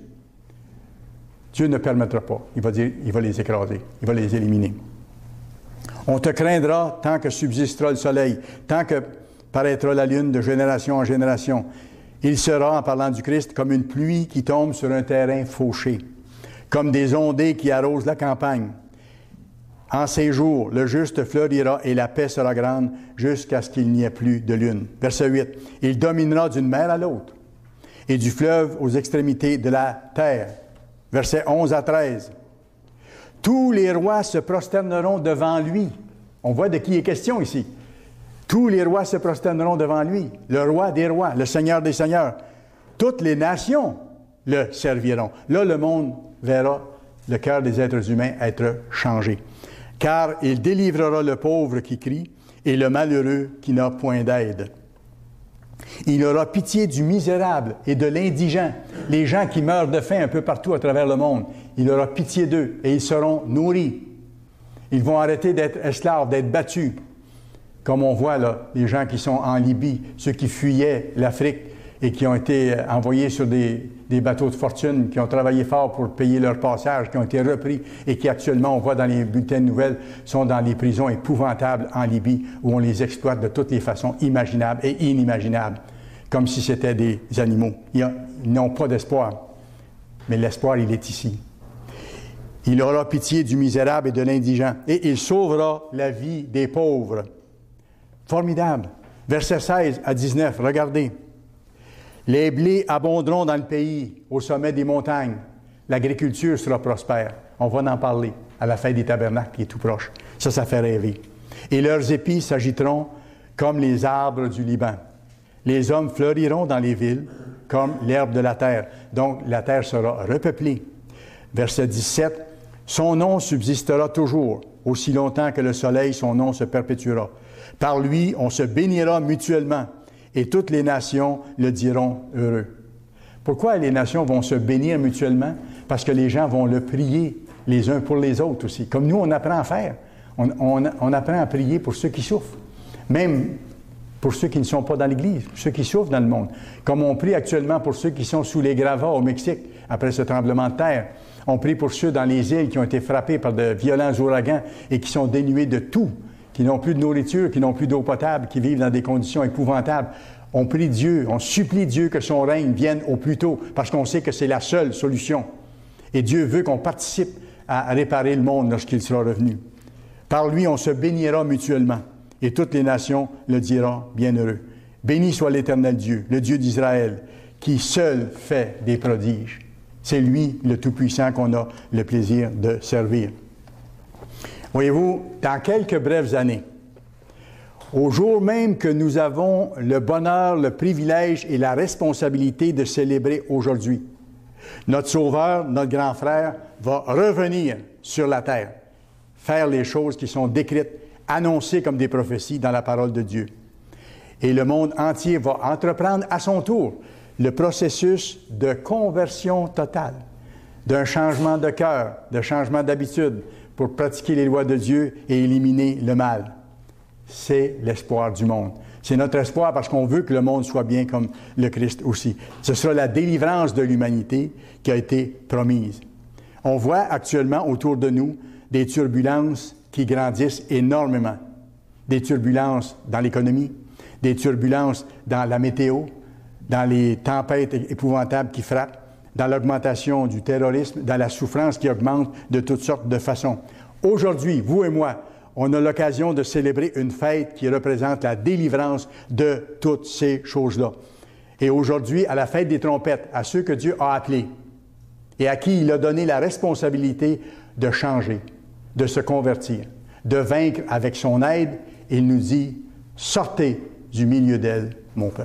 Speaker 1: Dieu ne permettra pas. Il va dire, il va les écraser, il va les éliminer. « On te craindra tant que subsistera le soleil, tant que paraîtra la lune de génération en génération. Il sera, en parlant du Christ, comme une pluie qui tombe sur un terrain fauché, comme des ondées qui arrosent la campagne. En ces jours, le juste fleurira et la paix sera grande jusqu'à ce qu'il n'y ait plus de lune. » Verset huit. « Il dominera d'une mer à l'autre et du fleuve aux extrémités de la terre. » Versets onze à treize. « Tous les rois se prosterneront devant lui. » On voit de qui il est question ici. « Tous les rois se prosterneront devant lui. Le roi des rois, le Seigneur des seigneurs. Toutes les nations le serviront. » Là, le monde verra le cœur des êtres humains être changé. « Car il délivrera le pauvre qui crie et le malheureux qui n'a point d'aide. Il aura pitié du misérable et de l'indigent, les gens qui meurent de faim un peu partout à travers le monde. Il aura pitié d'eux et ils seront nourris. Ils vont arrêter d'être esclaves, d'être battus. Comme on voit là, les gens qui sont en Libye, ceux qui fuyaient l'Afrique et qui ont été envoyés sur des, des bateaux de fortune, qui ont travaillé fort pour payer leur passage, qui ont été repris et qui actuellement, on voit dans les bulletins de nouvelles, sont dans les prisons épouvantables en Libye où on les exploite de toutes les façons imaginables et inimaginables, comme si c'était des animaux. Ils n'ont pas d'espoir, mais l'espoir, il est ici. Il aura pitié du misérable et de l'indigent, et il sauvera la vie des pauvres. Formidable. Versets seize à dix-neuf, regardez. Les blés abonderont dans le pays, au sommet des montagnes. L'agriculture sera prospère. On va en parler à la fête des tabernacles qui est tout proche. Ça, ça fait rêver. Et leurs épis s'agiteront comme les arbres du Liban. Les hommes fleuriront dans les villes comme l'herbe de la terre. Donc, la terre sera repeuplée. Verset dix-sept. Son nom subsistera toujours. Aussi longtemps que le soleil, son nom se perpétuera. Par lui, on se bénira mutuellement. Et toutes les nations le diront heureux. Pourquoi les nations vont se bénir mutuellement? Parce que les gens vont le prier. les uns pour les autres aussi. Comme nous, on apprend à faire. On, on, on apprend à prier pour ceux qui souffrent. Même pour ceux qui ne sont pas dans l'Église, ceux qui souffrent dans le monde. Comme on prie actuellement pour ceux qui sont sous les gravats au Mexique, après ce tremblement de terre. On prie pour ceux dans les îles qui ont été frappés par de violents ouragans et qui sont dénués de tout, qui n'ont plus de nourriture, qui n'ont plus d'eau potable, qui vivent dans des conditions épouvantables. On prie Dieu, on supplie Dieu que son règne vienne au plus tôt, parce qu'on sait que c'est la seule solution. Et Dieu veut qu'on participe à réparer le monde lorsqu'il sera revenu. Par lui, on se bénira mutuellement, et toutes les nations le diront bienheureux. Béni soit l'Éternel Dieu, le Dieu d'Israël, qui seul fait des prodiges. C'est lui, le Tout-Puissant, qu'on a le plaisir de servir. Voyez-vous, dans quelques brèves années, au jour même que nous avons le bonheur, le privilège et la responsabilité de célébrer aujourd'hui, notre Sauveur, notre grand frère, va revenir sur la terre, faire les choses qui sont décrites, annoncées comme des prophéties dans la parole de Dieu. Et le monde entier va entreprendre à son tour le processus de conversion totale, d'un changement de cœur, de changement d'habitude pour pratiquer les lois de Dieu et éliminer le mal. C'est l'espoir du monde. C'est notre espoir parce qu'on veut que le monde soit bien comme le Christ aussi. Ce sera la délivrance de l'humanité qui a été promise. On voit actuellement autour de nous des turbulences qui grandissent énormément. Des turbulences dans l'économie, des turbulences dans la météo, dans les tempêtes épouvantables qui frappent, dans l'augmentation du terrorisme, dans la souffrance qui augmente de toutes sortes de façons. Aujourd'hui, vous et moi, on a l'occasion de célébrer une fête qui représente la délivrance de toutes ces choses-là. Et aujourd'hui, à la fête des trompettes, à ceux que Dieu a appelés et à qui il a donné la responsabilité de changer, de se convertir, de vaincre avec son aide, il nous dit « Sortez du milieu d'elle, mon peuple ».